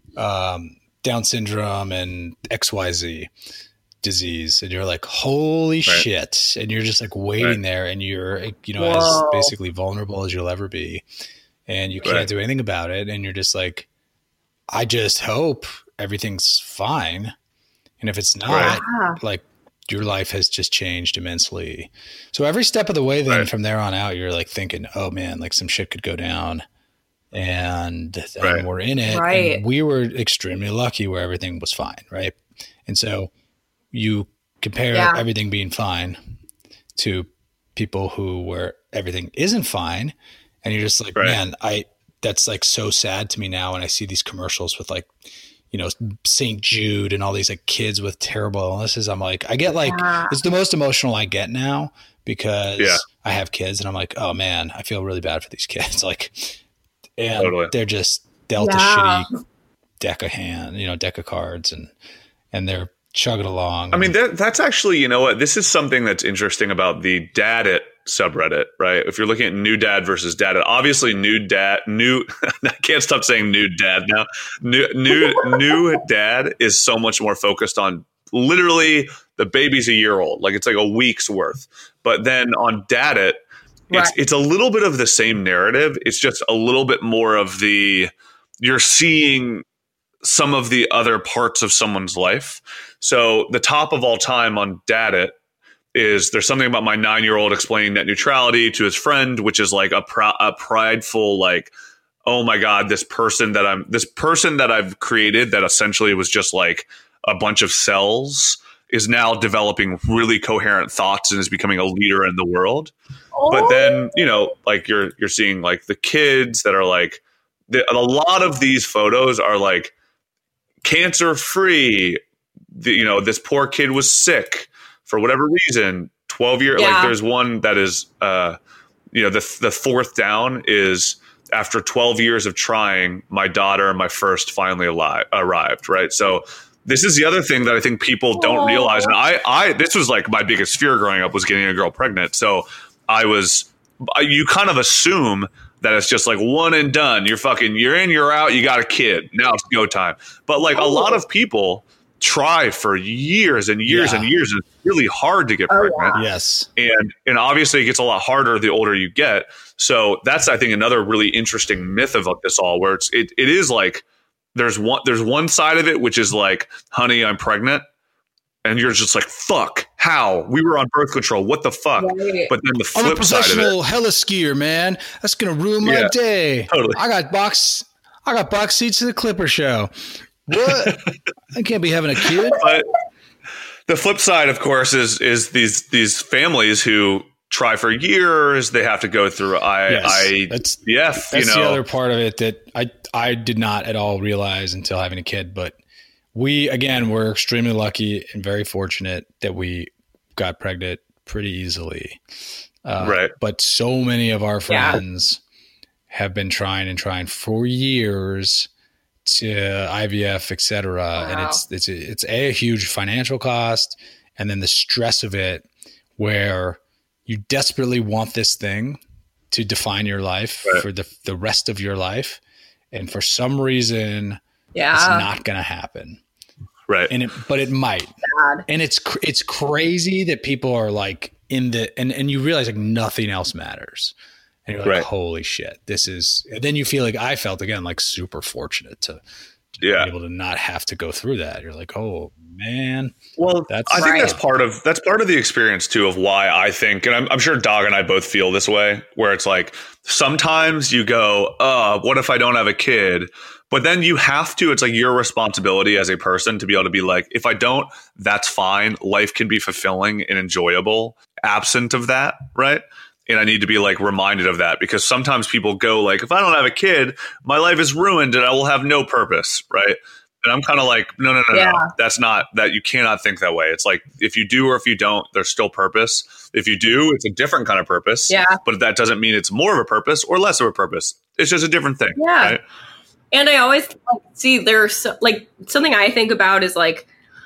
Down syndrome and XYZ disease. And you're like, holy shit. And you're just like waiting there, and you're, as basically vulnerable as you'll ever be. And you can't do anything about it. And you're just like, I just hope everything's fine. And if it's not, like, your life has just changed immensely. So every step of the way then from there on out, you're like thinking, oh man, like some shit could go down. And we're in it. Right. And we were extremely lucky where everything was fine. Right. And so you compare everything being fine to people where everything isn't fine. And you're just like, man, that's like so sad to me now when I see these commercials with like, St. Jude and all these like kids with terrible illnesses. I'm like, I get like, it's the most emotional I get now because I have kids, and I'm like, oh man, I feel really bad for these kids. Like, and they're just dealt a shitty deck of cards, and they're chugging along. I mean, that's actually, this is something that's interesting about the Daddit subreddit, right? If you're looking at new dad versus Daddit, obviously I can't stop saying nude dad now. New dad is so much more focused on literally the baby's a year old. Like, it's like a week's worth. But then on Daddit, It's a little bit of the same narrative. It's just a little bit more of you're seeing some of the other parts of someone's life. So the top of all time on Daddit is there's something about my 9-year-old explaining net neutrality to his friend, which is like a prideful, like, oh my God, this person that I've created that essentially was just like a bunch of cells is now developing really coherent thoughts and is becoming a leader in the world. Oh. But then, like you're seeing like the kids that are like, a lot of these photos are like cancer free. This poor kid was sick for whatever reason. 12 years. Yeah. Like there's one that is, the fourth down is after 12 years of trying, my daughter, my first, finally arrived. Right. So this is the other thing that I think people don't realize. And this was like my biggest fear growing up was getting a girl pregnant. So you kind of assume that it's just like one and done. You're in, you're out, you got a kid. Now it's go time. But like a lot of people try for years and years and years. And it's really hard to get pregnant. Yeah. Yes. And obviously it gets a lot harder the older you get. So that's, I think, another really interesting myth of this all, where it is like, there's one side of it, which is like, honey, I'm pregnant. And you're just like, fuck, how? We were on birth control. What the fuck? Right. But then the flip side of it. I'm a professional hella skier, man. That's going to ruin my day. Totally. I got box seats to the Clipper show. What? I can't be having a kid. But the flip side, of course, is these families who try for years. They have to go through IVF. That's the other part of it that I did not at all realize until having a kid. But we're extremely lucky and very fortunate that we got pregnant pretty easily. Right. But so many of our friends have been trying for years to IVF, et cetera. Wow. And it's a huge financial cost. And then the stress of it, where you desperately want this thing to define your life for the rest of your life. And for some reason, it's not going to happen. Right. But it might. God. And it's crazy that people are like and you realize like nothing else matters. And you're like, holy shit, and then you feel like I felt again, like super fortunate to be able to not have to go through that. You're like, oh man. Well, I think that's part of the experience too, of why I think, and I'm sure Dog and I both feel this way, where it's like, sometimes you go, what if I don't have a kid? But then you have to, it's like your responsibility as a person to be able to be like, if I don't, that's fine. Life can be fulfilling and enjoyable absent of that. Right. And I need to be like reminded of that, because sometimes people go like, if I don't have a kid, my life is ruined and I will have no purpose. Right. And I'm kind of like, no. That's not that. You cannot think that way. It's like, if you do or if you don't, there's still purpose. If you do, it's a different kind of purpose. Yeah. But that doesn't mean it's more of a purpose or less of a purpose. It's just a different thing. Yeah. Right? And I always see there's like something I think about is like,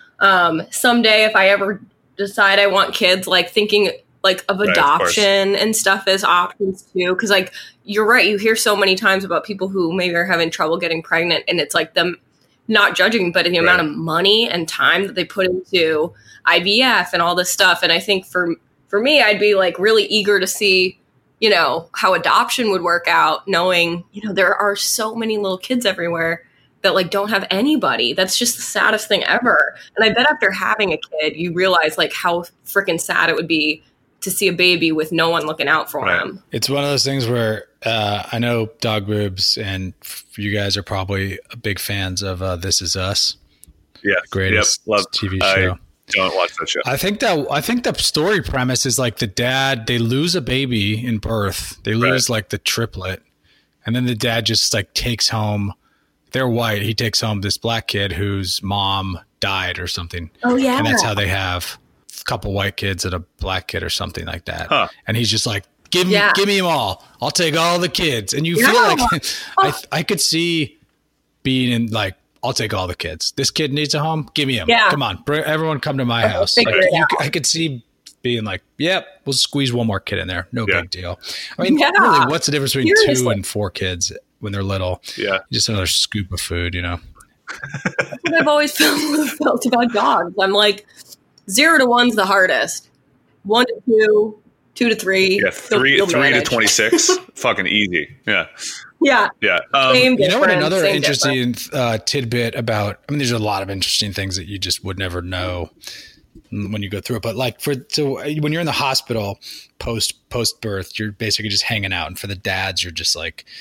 someday if I ever decide I want kids, like thinking like of adoption and stuff as options too. Cause like, you're right. You hear so many times about people who maybe are having trouble getting pregnant, and it's like them not judging, but the amount of money and time that they put into IVF and all this stuff. And I think for me, I'd be like really eager to see, how adoption would work out, knowing, there are so many little kids everywhere that like don't have anybody. That's just the saddest thing ever. And I bet after having a kid, you realize like how freaking sad it would be to see a baby with no one looking out for him. It's one of those things where I know Dog Boobs and you guys are probably big fans of This Is Us. Yeah, greatest TV show. Don't watch that show. I think the story premise is like the dad, they lose a baby in birth. They lose like the triplet. And then the dad just like takes home, they're white. He takes home this black kid whose mom died or something. Oh yeah. And that's how they have a couple white kids and a black kid or something like that. Huh. And he's just like, give me them all. I'll take all the kids. And you feel like I could see being in like, I'll take all the kids. This kid needs a home. Give me him. Yeah. Come on. Everyone come to my house. Like, I could see being like, yep, we'll squeeze one more kid in there. No big deal. I mean, really, what's the difference between 2 and 4 kids when they're little? Yeah. Just another scoop of food, That's what I've always felt about dogs. I'm like, 0 to 1's the hardest. 1 to 2, 2 to 3. Yeah, 3 to manage. 26. Fucking easy. Yeah. Yeah. Yeah. Same You know what? difference, Another same interesting tidbit about. I mean, there's a lot of interesting things that you just would never know when you go through it. But like when you're in the hospital post birth, you're basically just hanging out, and for the dads, you're just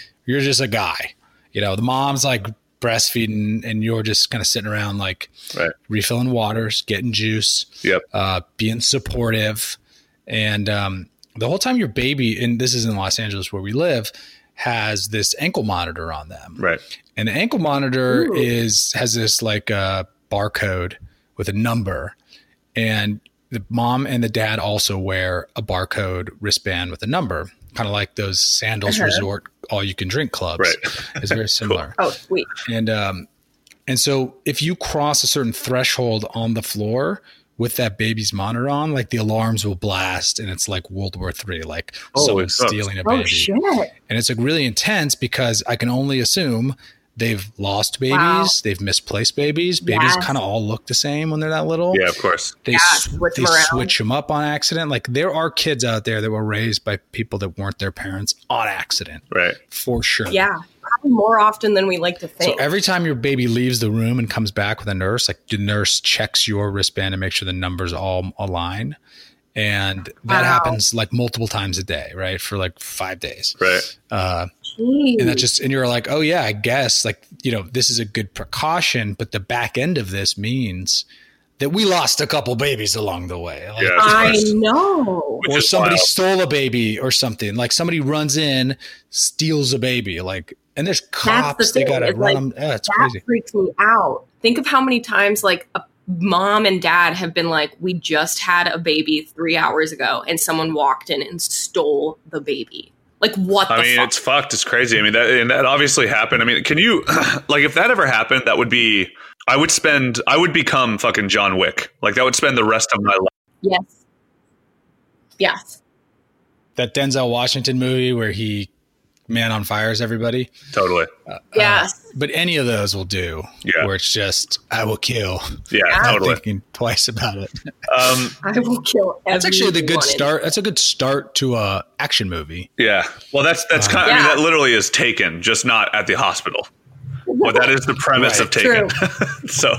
a guy. You know, the mom's like breastfeeding, and you're just kind of sitting around like refilling waters, getting juice, being supportive, and the whole time your baby, and this is in Los Angeles where we live, has this ankle monitor on them. Right. And the ankle monitor has this like a barcode with a number, and the mom and the dad also wear a barcode wristband with a number, kind of like those Sandals Resort all you can drink clubs. Right. It's very similar. Oh, sweet. And so if you cross a certain threshold on the floor with that baby's monitor on, like the alarms will blast, and it's like World War III, like someone stealing a baby. Oh, shit. And it's like really intense because I can only assume they've lost babies, they've misplaced babies. Babies kind of all look the same when they're that little. Yeah, of course. They switch them up on accident. Like there are kids out there that were raised by people that weren't their parents on accident. Right. For sure. Yeah. Probably more often than we like to think. So every time your baby leaves the room and comes back with a nurse, like the nurse checks your wristband and makes sure the numbers all align. And that happens like multiple times a day, right? For like 5 days. Right. And and you're like, oh yeah, I guess like, you know, this is a good precaution, but the back end of this means that we lost a couple babies along the way. Like, I know. or somebody stole a baby or something. Like somebody runs in, steals a baby. Like, and there's cops. They got to run them. It's crazy. That freaks me out. Think of how many times like a mom and dad have been like, we just had a baby 3 hours ago and someone walked in and stole the baby. Like what the fuck? It's fucked. It's crazy. I mean, that obviously happened. I mean, can you, like, if that ever happened, that would be, I would become fucking John Wick. Like that would spend the rest of my life. Yes. Yes. That Denzel Washington movie where he man on fires everybody. Totally. Yes. But any of those will do. Yeah. Where it's just, I will kill. Yeah, Not totally. thinking twice about it. I will kill everyone. That's actually the good start. That's a good start to a action movie. Yeah. Well, that's kind of, I mean, that literally is Taken, just not at the hospital. Well, that is the premise of Taken. So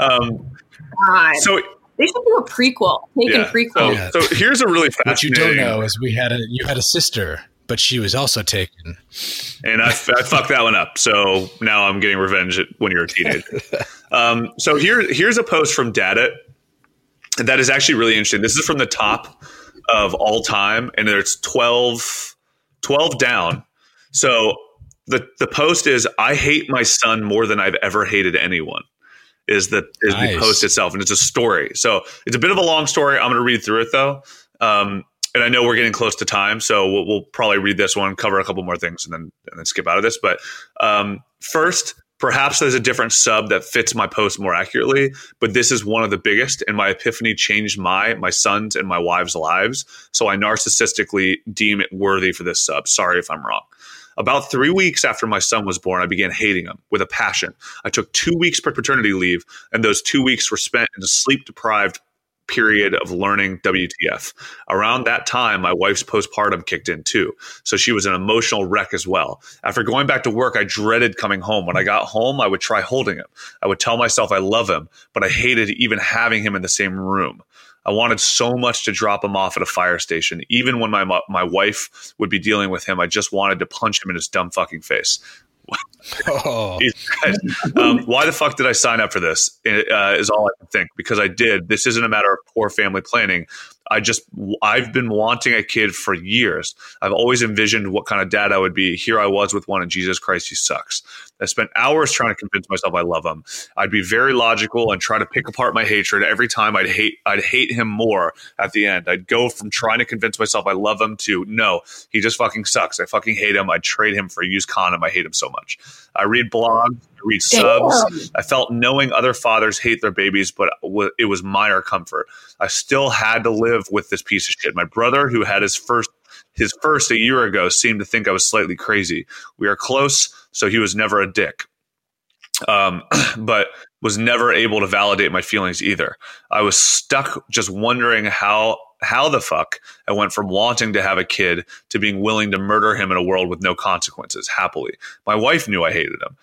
they should do a prequel. Taken prequel. So here's a really fascinating. What you don't know is you had a sister, but she was also taken. And I fucked that one up. So now I'm getting revenge when you're a teenager. So here's a post from Daddit that is actually really interesting. This is from the top of all time, and there's 12 down. So the post is, I hate my son more than I've ever hated anyone. Is the post itself, and it's a story. So it's a bit of a long story. I'm going to read through it though. And I know we're getting close to time, so we'll probably read this one, cover a couple more things, and then skip out of this. But first, perhaps there's a different sub that fits my post more accurately, but this is one of the biggest, and my epiphany changed my son's and my wife's lives. So I narcissistically deem it worthy for this sub. Sorry if I'm wrong. About 3 weeks after my son was born, I began hating him with a passion. I took 2 weeks paternity leave, and those 2 weeks were spent in a sleep-deprived period of learning WTF. Around that time, my wife's postpartum kicked in too. So she was an emotional wreck as well. After going back to work, I dreaded coming home. When I got home, I would try holding him. I would tell myself I love him, but I hated even having him in the same room. I wanted so much to drop him off at a fire station. Even when my wife would be dealing with him, I just wanted to punch him in his dumb fucking face. Why the fuck did I sign up for this? Is all I can think, because I did. This isn't a matter of poor family planning. I've been wanting a kid for years. I've always envisioned what kind of dad I would be. Here I was with one, and Jesus Christ, he sucks. I spent hours trying to convince myself I love him. I'd be very logical and try to pick apart my hatred. Every time I'd hate him more at the end. I'd go from trying to convince myself I love him to, no, he just fucking sucks. I fucking hate him. I'd trade him for a used condom. I hate him so much. I read blogs, I read subs. I felt knowing other fathers hate their babies, but it was minor comfort. I still had to live with this piece of shit. My brother, who had his first a year ago, seemed to think I was slightly crazy. We are close, so he was never a dick. but was never able to validate my feelings either. I was stuck just wondering how the fuck I went from wanting to have a kid to being willing to murder him in a world with no consequences happily. My wife knew I hated him.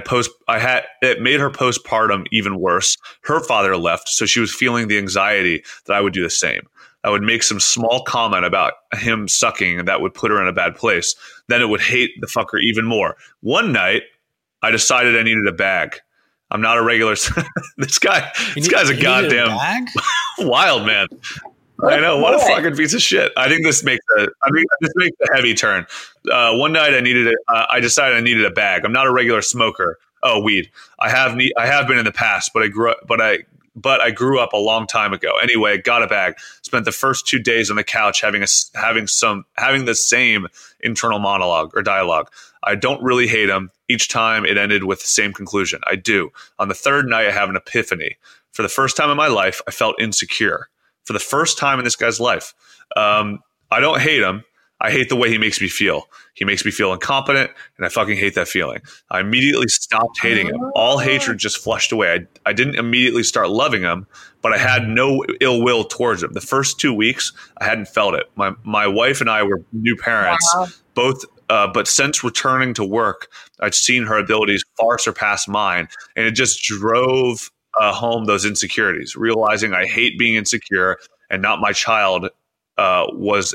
It made her postpartum even worse. Her father left, so she was feeling the anxiety that I would do the same. I would make some small comment about him sucking, and that would put her in a bad place. Then it would hate the fucker even more. One night, I decided I needed a bag. I'm not a regular. This guy's a goddamn wild man. I know, what a fucking piece of shit. I think this makes a heavy turn. One night I decided I needed a bag. I'm not a regular smoker. Oh, weed. I have been in the past, but I grew up a long time ago. Anyway, got a bag. Spent the first 2 days on the couch having the same internal monologue or dialogue. I don't really hate him. Each time it ended with the same conclusion. I do. On the third night, I have an epiphany. For the first time in my life, I felt insecure. For the first time in this guy's life. I don't hate him. I hate the way he makes me feel. He makes me feel incompetent, and I fucking hate that feeling. I immediately stopped hating him. All hatred just flushed away. I didn't immediately start loving him, but I had no ill will towards him. The first 2 weeks, I hadn't felt it. My wife and I were new parents, both. But since returning to work, I'd seen her abilities far surpass mine, and it just drove home those insecurities. Realizing I hate being insecure, and not my child was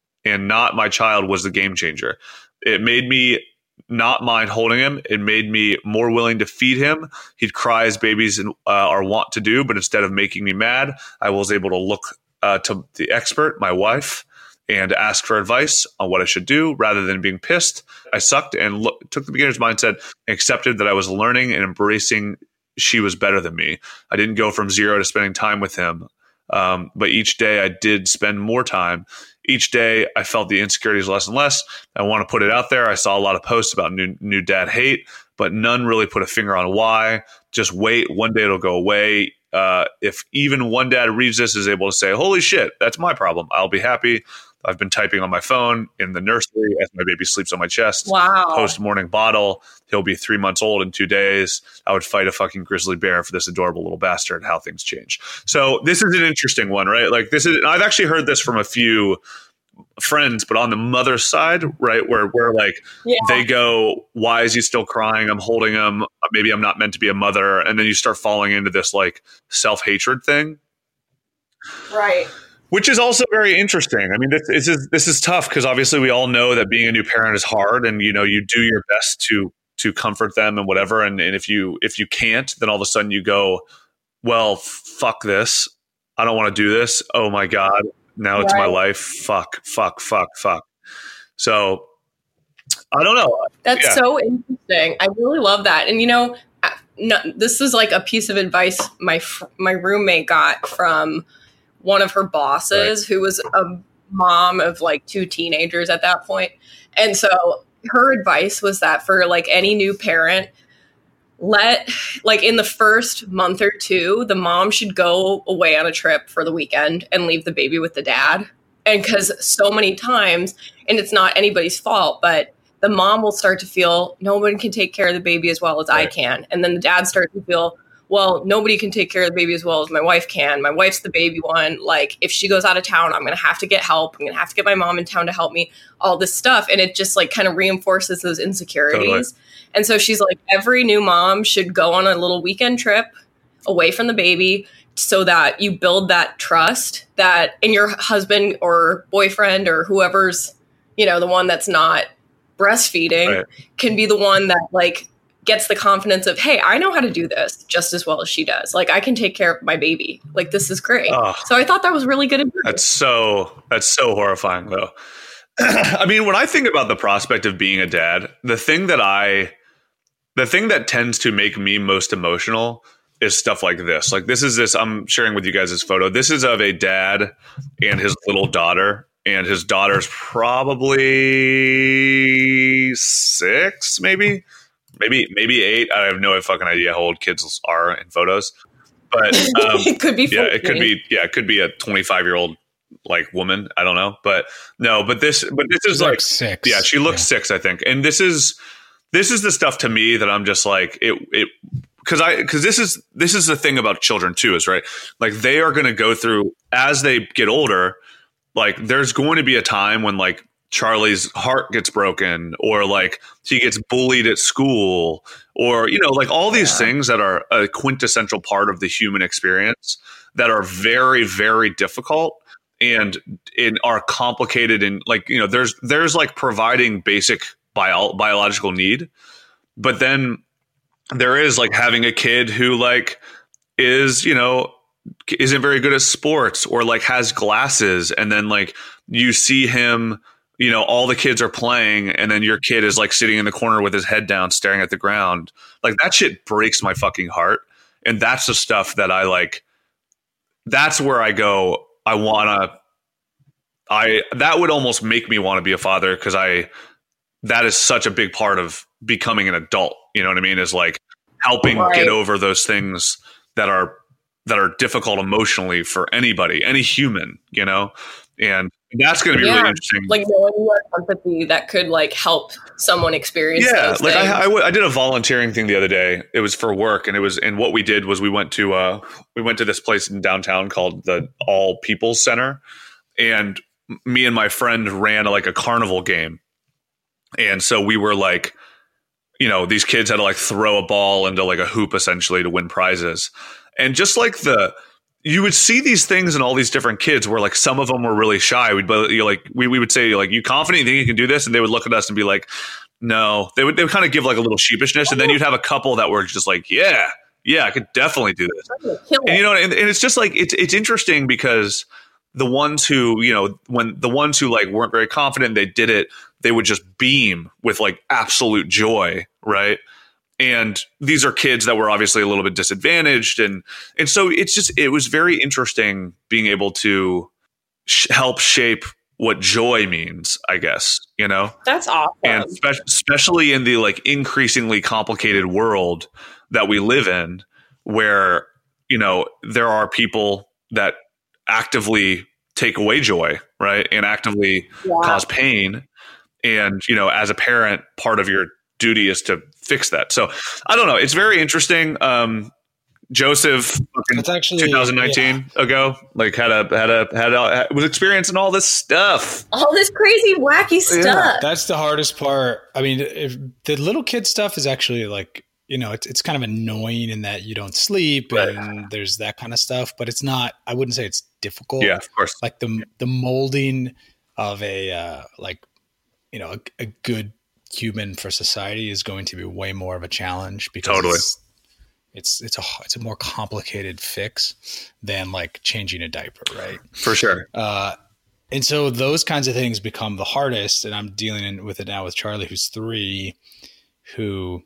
the game changer. It made me not mind holding him. It made me more willing to feed him. He'd cry as babies are wont to do, but instead of making me mad, I was able to look to the expert, my wife, and ask for advice on what I should do rather than being pissed. I sucked and took the beginner's mindset and accepted that I was learning and embracing she was better than me. I didn't go from zero to spending time with him. But each day I did spend more time. Each day I felt the insecurities less and less. I want to put it out there. I saw a lot of posts about new dad hate, but none really put a finger on why. Just wait. One day it'll go away. If even one dad reads this is able to say, holy shit, that's my problem, I'll be happy. I've been typing on my phone in the nursery as my baby sleeps on my chest. Wow. Post-morning bottle. He'll be 3 months old in 2 days. I would fight a fucking grizzly bear for this adorable little bastard. How things change. So this is an interesting one, right? Like I've actually heard this from a few friends, but on the mother's side, right? Where like they go, why is he still crying? I'm holding him. Maybe I'm not meant to be a mother. And then you start falling into this like self-hatred thing. Right. Which is also very interesting. I mean, this is tough because obviously we all know that being a new parent is hard, and you do your best to comfort them and whatever. And if you can't, then all of a sudden you go, well, fuck this. I don't want to do this. Oh my God, now it's my life. Fuck. So I don't know. That's so interesting. I really love that. And this is like a piece of advice my roommate got from one of her bosses, who was a mom of like 2 teenagers at that point. And so her advice was that for like any new parent, in the first month or 2, the mom should go away on a trip for the weekend and leave the baby with the dad. And because so many times, and it's not anybody's fault, but the mom will start to feel no one can take care of the baby as well as I can. And then the dad starts to feel, well, nobody can take care of the baby as well as my wife can. My wife's the baby one. Like, if she goes out of town, I'm going to have to get help. I'm going to have to get my mom in town to help me, all this stuff. And it just like kind of reinforces those insecurities. Totally. And so she's like, every new mom should go on a little weekend trip away from the baby so that you build that trust that in your husband or boyfriend or whoever's, the one that's not breastfeeding can be the one that like gets the confidence of, hey, I know how to do this just as well as she does. Like, I can take care of my baby. Like, this is great. So I thought that was really good advice. That's so horrifying, though. I mean, when I think about the prospect of being a dad, the thing that tends to make me most emotional is stuff like this. Like, I'm sharing with you guys this photo. This is of a dad and his little daughter. And his daughter's probably 6, maybe 8. I have no fucking idea how old kids are in photos, but it could be. Yeah, it could be a 25-year-old like woman. I don't know, but no, but this is like 6. Yeah, she looks 6, I think. And this is this is the stuff to me that I'm just like because this is the thing about children too, is right. Like they are going to go through as they get older. Like there's going to be a time when like Charlie's heart gets broken, or like he gets bullied at school, or, you know, like all these things that are a quintessential part of the human experience that are very, very difficult and are complicated. And like, you know, there's like providing basic biological need, but then there is like having a kid who like is, you know, isn't very good at sports, or like has glasses, and then like you see him, you know, all the kids are playing, and then your kid is like sitting in the corner with his head down staring at the ground. Like that shit breaks my fucking heart. And that's the stuff that I like. That's where I go, that would almost make me want to be a father, because that is such a big part of becoming an adult. You know what I mean? Is like helping get over those things that are difficult emotionally for anybody, any human, you know? And that's going to be really interesting. Like knowing you have empathy that could like help someone experience those like things. I did a volunteering thing the other day. It was for work, and what we did was we went to this place in downtown called the All People's Center, and me and my friend ran like a carnival game. And so we were like, you know, these kids had to like throw a ball into like a hoop essentially to win prizes. And just like you would see these things in all these different kids where like some of them were really shy. We would say like, you confident you think you can do this? And they would look at us and be like, no. They would kind of give like a little sheepishness. And then you'd have a couple that were just like, yeah, I could definitely do this. And you know, and it's just like, it's interesting because the ones who, you know, when the ones who like weren't very confident, they did it, they would just beam with like absolute joy. Right. And these are kids that were obviously a little bit disadvantaged. And so it was very interesting being able to help shape what joy means, I guess, you know? That's awesome. And especially in the like increasingly complicated world that we live in, where, you know, there are people that actively take away joy, right? And actively cause pain. And, you know, as a parent, part of your duty is to fix that. So I don't know. It's very interesting. Joseph, it's actually 2019 ago, like was experiencing all this stuff, all this crazy wacky stuff. Yeah, that's the hardest part. I mean, if the little kid stuff is actually like, you know, it's kind of annoying in that you don't sleep and there's that kind of stuff, but it's not, I wouldn't say it's difficult. Yeah, of course. Like the molding of a, like, you know, a good human for society is going to be way more of a challenge because it's a more complicated fix than like changing a diaper, right? For sure. And so those kinds of things become the hardest. And I'm dealing with it now with Charlie, who's 3, who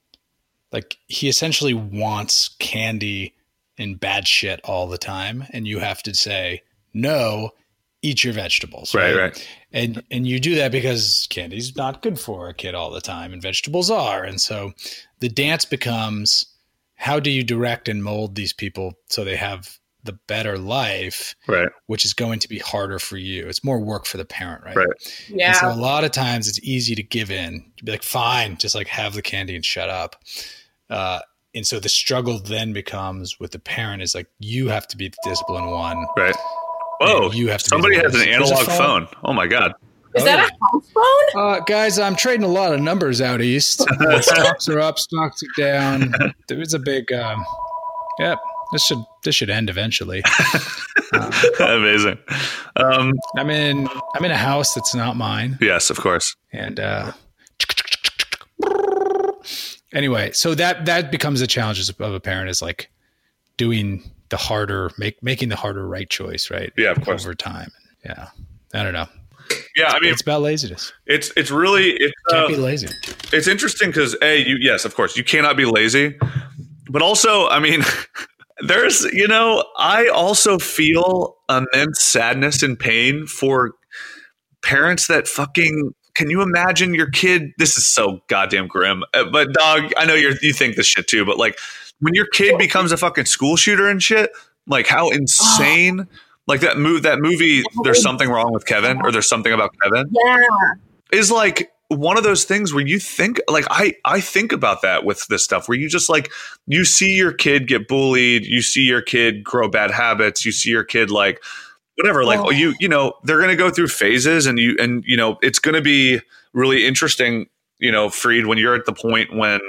like he essentially wants candy and bad shit all the time. And you have to say, no, eat your vegetables. Right. And you do that because candy's not good for a kid all the time and vegetables are. And so the dance becomes, how do you direct and mold these people so they have the better life, right? Which is going to be harder for you. It's more work for the parent, right? Right. Yeah. And so a lot of times it's easy to give in. You'd be like, fine, just like have the candy and shut up. And so the struggle then becomes with the parent is like, you have to be the disciplined one. Right. Whoa, you have to somebody has an analog phone. Oh my God. Is that a house phone? Guys, I'm trading a lot of numbers out east. Stocks are up, stocks are down. There was a big, this should end eventually. Amazing. I'm in a house that's not mine. Yes, of course. And anyway, so that becomes the challenges of a parent is like doing the harder, making the harder right choice, right? Yeah, of course. Over time. Yeah, I don't know. Yeah, I mean, it's about laziness. It's really can't be lazy. It's interesting because yes, of course, you cannot be lazy, but also, I mean, there's, you know, I also feel immense sadness and pain for parents that fucking. Can you imagine your kid? This is so goddamn grim, but dog, I know you think this shit too, but like when your kid becomes a fucking school shooter and shit, like how insane. Like that movie, There's Something Wrong with Kevin, or There's Something About Kevin. Yeah. Is like, one of those things where you think like I think about that with this stuff where you just like you see your kid get bullied, you see your kid grow bad habits, you see your kid like whatever, like you know, they're going to go through phases and you know, it's going to be really interesting, you know, Freed, when you're at the point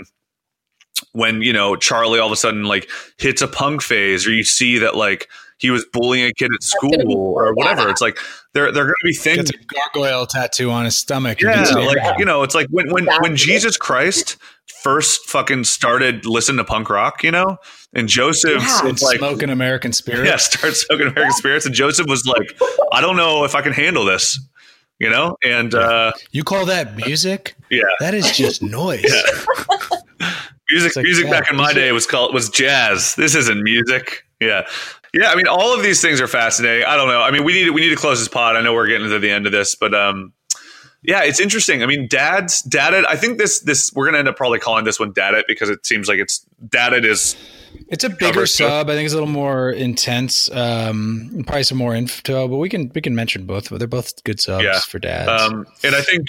when, you know, Charlie all of a sudden like hits a punk phase, or you see that like he was bullying a kid at school or whatever. It's like they're going to be things. Gets a gargoyle tattoo on his stomach. Yeah, like you know, it's like when Jesus Christ first fucking started listening to punk rock, you know, and Joseph like smoking American Spirit. Yeah, start smoking American Spirits, and Joseph was like, I don't know if I can handle this, you know, and you call that music? Yeah, that is just noise. Yeah. Music back in my day was jazz. This isn't music. Yeah. Yeah. I mean, all of these things are fascinating. I don't know. I mean, we need to close this pod. I know we're getting to the end of this, but yeah, it's interesting. I mean, Dad It, I think this we're going to end up probably calling this one Dad It, because it seems like it's a bigger sub. I think it's a little more intense. Probably some more info, but we can mention both. They're both good subs for dads. And I think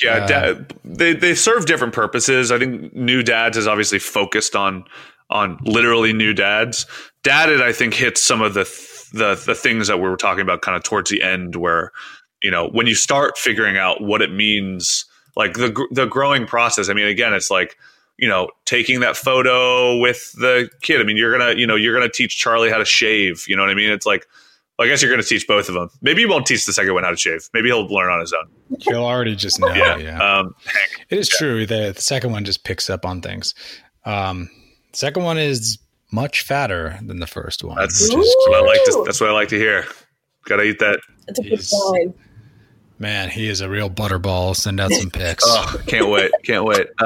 they serve different purposes. I think New Dads is obviously focused on literally new dads. Dad It, I think, hits some of the things that we were talking about kind of towards the end, where, you know, when you start figuring out what it means, like the growing process. I mean, again, it's like, you know, taking that photo with the kid. I mean, you're going to teach Charlie how to shave. You know what I mean? It's like, well, I guess you're going to teach both of them. Maybe you won't teach the second one how to shave. Maybe he'll learn on his own. He'll already just know. Yeah. It is true. The second one just picks up on things. The second one is much fatter than the first one. That's what I like to hear. Got to eat that. That's a good sign. Man, he is a real butterball. Send out some pics. Oh, can't wait. I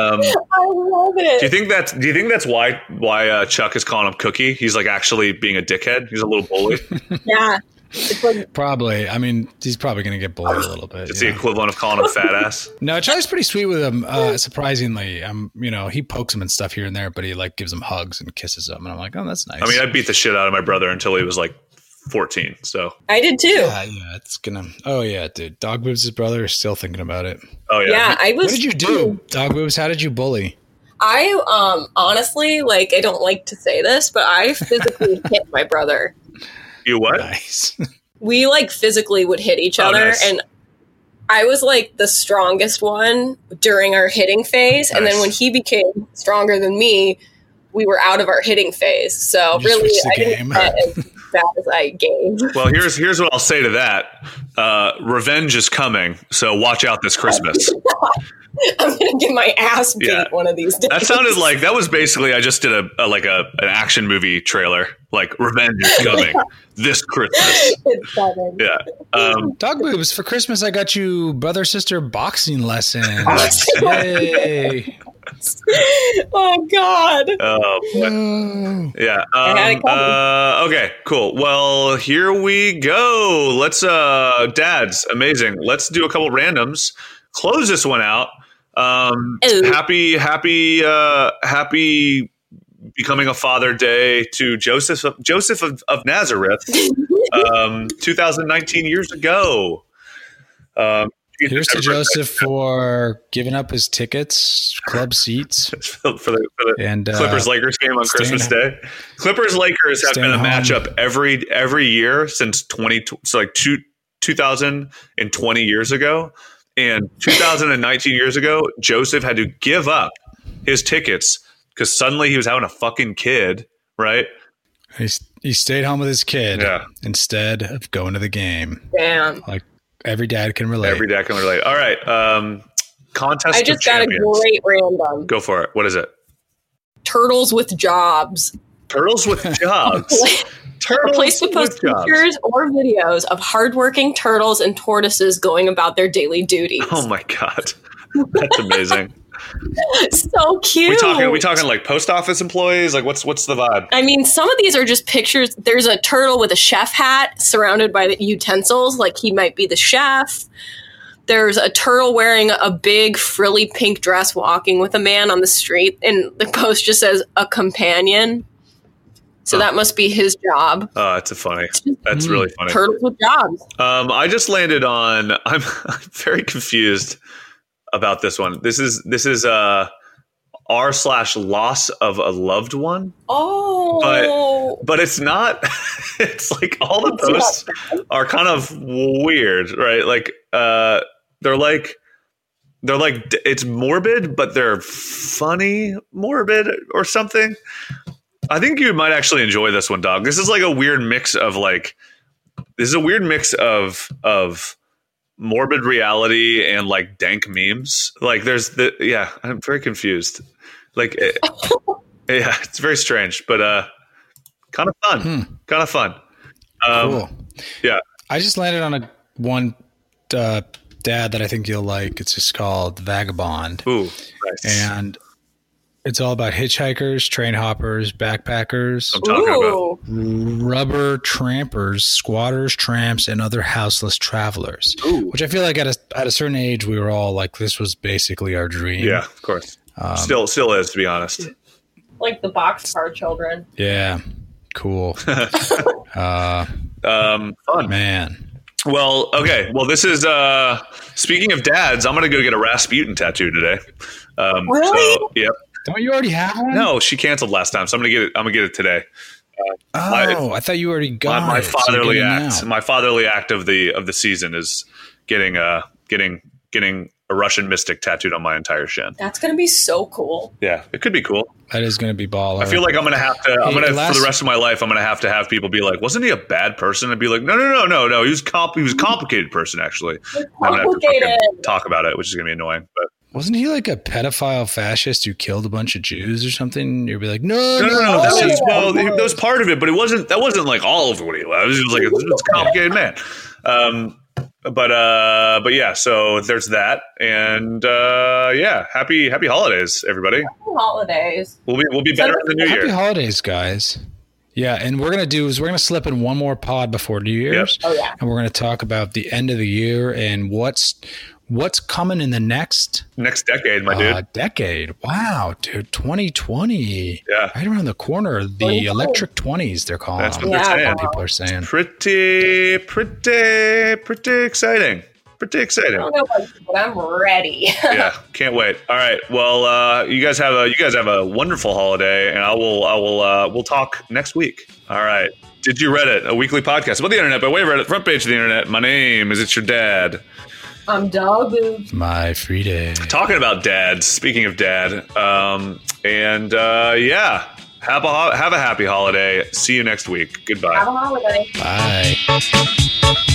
love it. Do you think that's why Chuck is calling him Cookie? He's like actually being a dickhead. He's a little bully. Yeah. Probably. I mean, he's probably going to get bullied a little bit. It's the equivalent of calling him fat ass. No, Charlie's pretty sweet with him. Surprisingly, you know, he pokes him and stuff here and there, but he like gives him hugs and kisses him, and I'm like, oh, that's nice. I mean, I beat the shit out of my brother until he was like 14. So I did too. Yeah, it's gonna. Oh yeah, dude. Dog Boobs' brother is still thinking about it. Oh yeah. Yeah, What did you do, Dog Boobs? How did you bully? I honestly, like, I don't like to say this, but I physically hit my brother. You what? Nice. We like physically would hit each other, nice. and I was like the strongest one during our hitting phase, and then when he became stronger than me, we were out of our hitting phase. So really, I didn't get as bad as I gained. Well, here's what I'll say to that. Revenge is coming, so watch out this Christmas. I'm gonna get my ass beat one of these days. That sounded like that was basically I just did an action movie trailer. Like, revenge is coming this Christmas. It's coming. Yeah. Dog Boobs, for Christmas I got you brother sister boxing lessons. Yay. Oh God. Oh, yeah. Okay, cool. Well, here we go. Let's dads, amazing. Let's do a couple randoms. Close this one out. Happy becoming a father day to Joseph of Nazareth. 2019 years ago. Here's to Joseph for giving up his tickets, club seats for the and Clippers Lakers game on Christmas Day. Clippers Lakers have been a matchup every year since 2020 years ago. And 2019 years ago, Joseph had to give up his tickets because suddenly he was having a fucking kid, right? He stayed home with his kid instead of going to the game. Damn. Like, every dad can relate. All right. Contest I just got a great random. Go for it. What is it? Turtles with jobs. Turtles with jobs. A place to post pictures or videos of hardworking turtles and tortoises going about their daily duties. Oh my God. That's amazing. So cute. We talking like post office employees? Like what's the vibe? I mean, some of these are just pictures. There's a turtle with a chef hat surrounded by the utensils, like he might be the chef. There's a turtle wearing a big frilly pink dress walking with a man on the street, and the post just says a companion. So that must be his job. Oh, that's funny. That's really funny. Turtles with jobs. I just landed on. I'm very confused. about this one. This is r/loss of a loved one. Oh, But it's not. It's like all the posts are kind of weird, right? Like they're like it's morbid, but they're funny morbid or something. I think you might actually enjoy this one, dog. This is like a weird mix of morbid reality and like dank memes. Like I'm very confused. Like yeah, it's very strange, but kind of fun. Kind of fun. Cool. Yeah. I just landed on one dad that I think you'll like. It's just called Vagabond. Ooh, nice. And it's all about hitchhikers, train hoppers, backpackers, I'm talking about. rubber trampers, squatters, tramps, and other houseless travelers. Ooh. Which I feel like at a certain age, we were all like, this was basically our dream. Yeah, of course. Still is, to be honest. like the Boxcar Children. Yeah. Cool. Fun. Man. Well, okay. Well, this is speaking of dads. I'm gonna go get a Rasputin tattoo today. Really? So, yep. Don't you already have one? No, she canceled last time, so I'm gonna get it today. I thought you already got my it. So you're fatherly getting it act. now. My fatherly act of the season is getting a Russian mystic tattooed on my entire shin. That's going to be so cool. Yeah, it could be cool. That is going to be baller. I feel like I'm gonna have to. For the rest of my life, I'm gonna have people be like, "Wasn't he a bad person?" And be like, "No. He was a complicated person, actually." I'm gonna have to fucking talk about it, which is gonna be annoying. But wasn't he like a pedophile fascist who killed a bunch of Jews or something? You'd be like, no. That was part of it, but that wasn't like all of what he was. He was like it's a complicated man. But yeah, so there's that, and yeah, happy holidays, everybody. Happy holidays. We'll be better in the new year. Happy holidays, guys. Yeah, and we're gonna slip in one more pod before New Year's. Yep. Oh yeah. And we're gonna talk about the end of the year and what's coming in the next decade, my dude. Decade. Wow, dude, 2020. Yeah, right around the corner. The electric 20s, they're calling. That's them. what they're saying. People are saying pretty exciting. Pretty exciting. I don't know about you, but I'm ready. Yeah, can't wait. All right. Well, you guys have a wonderful holiday, and we'll talk next week. All right. Did You Reddit, a weekly podcast about the internet by way of Reddit, front page of the internet. My name is It's Your Dad. I'm Dog Boobs. My free day. Talking about dads. Speaking of dad, yeah, have a happy holiday. See you next week. Goodbye. Have a holiday. Bye.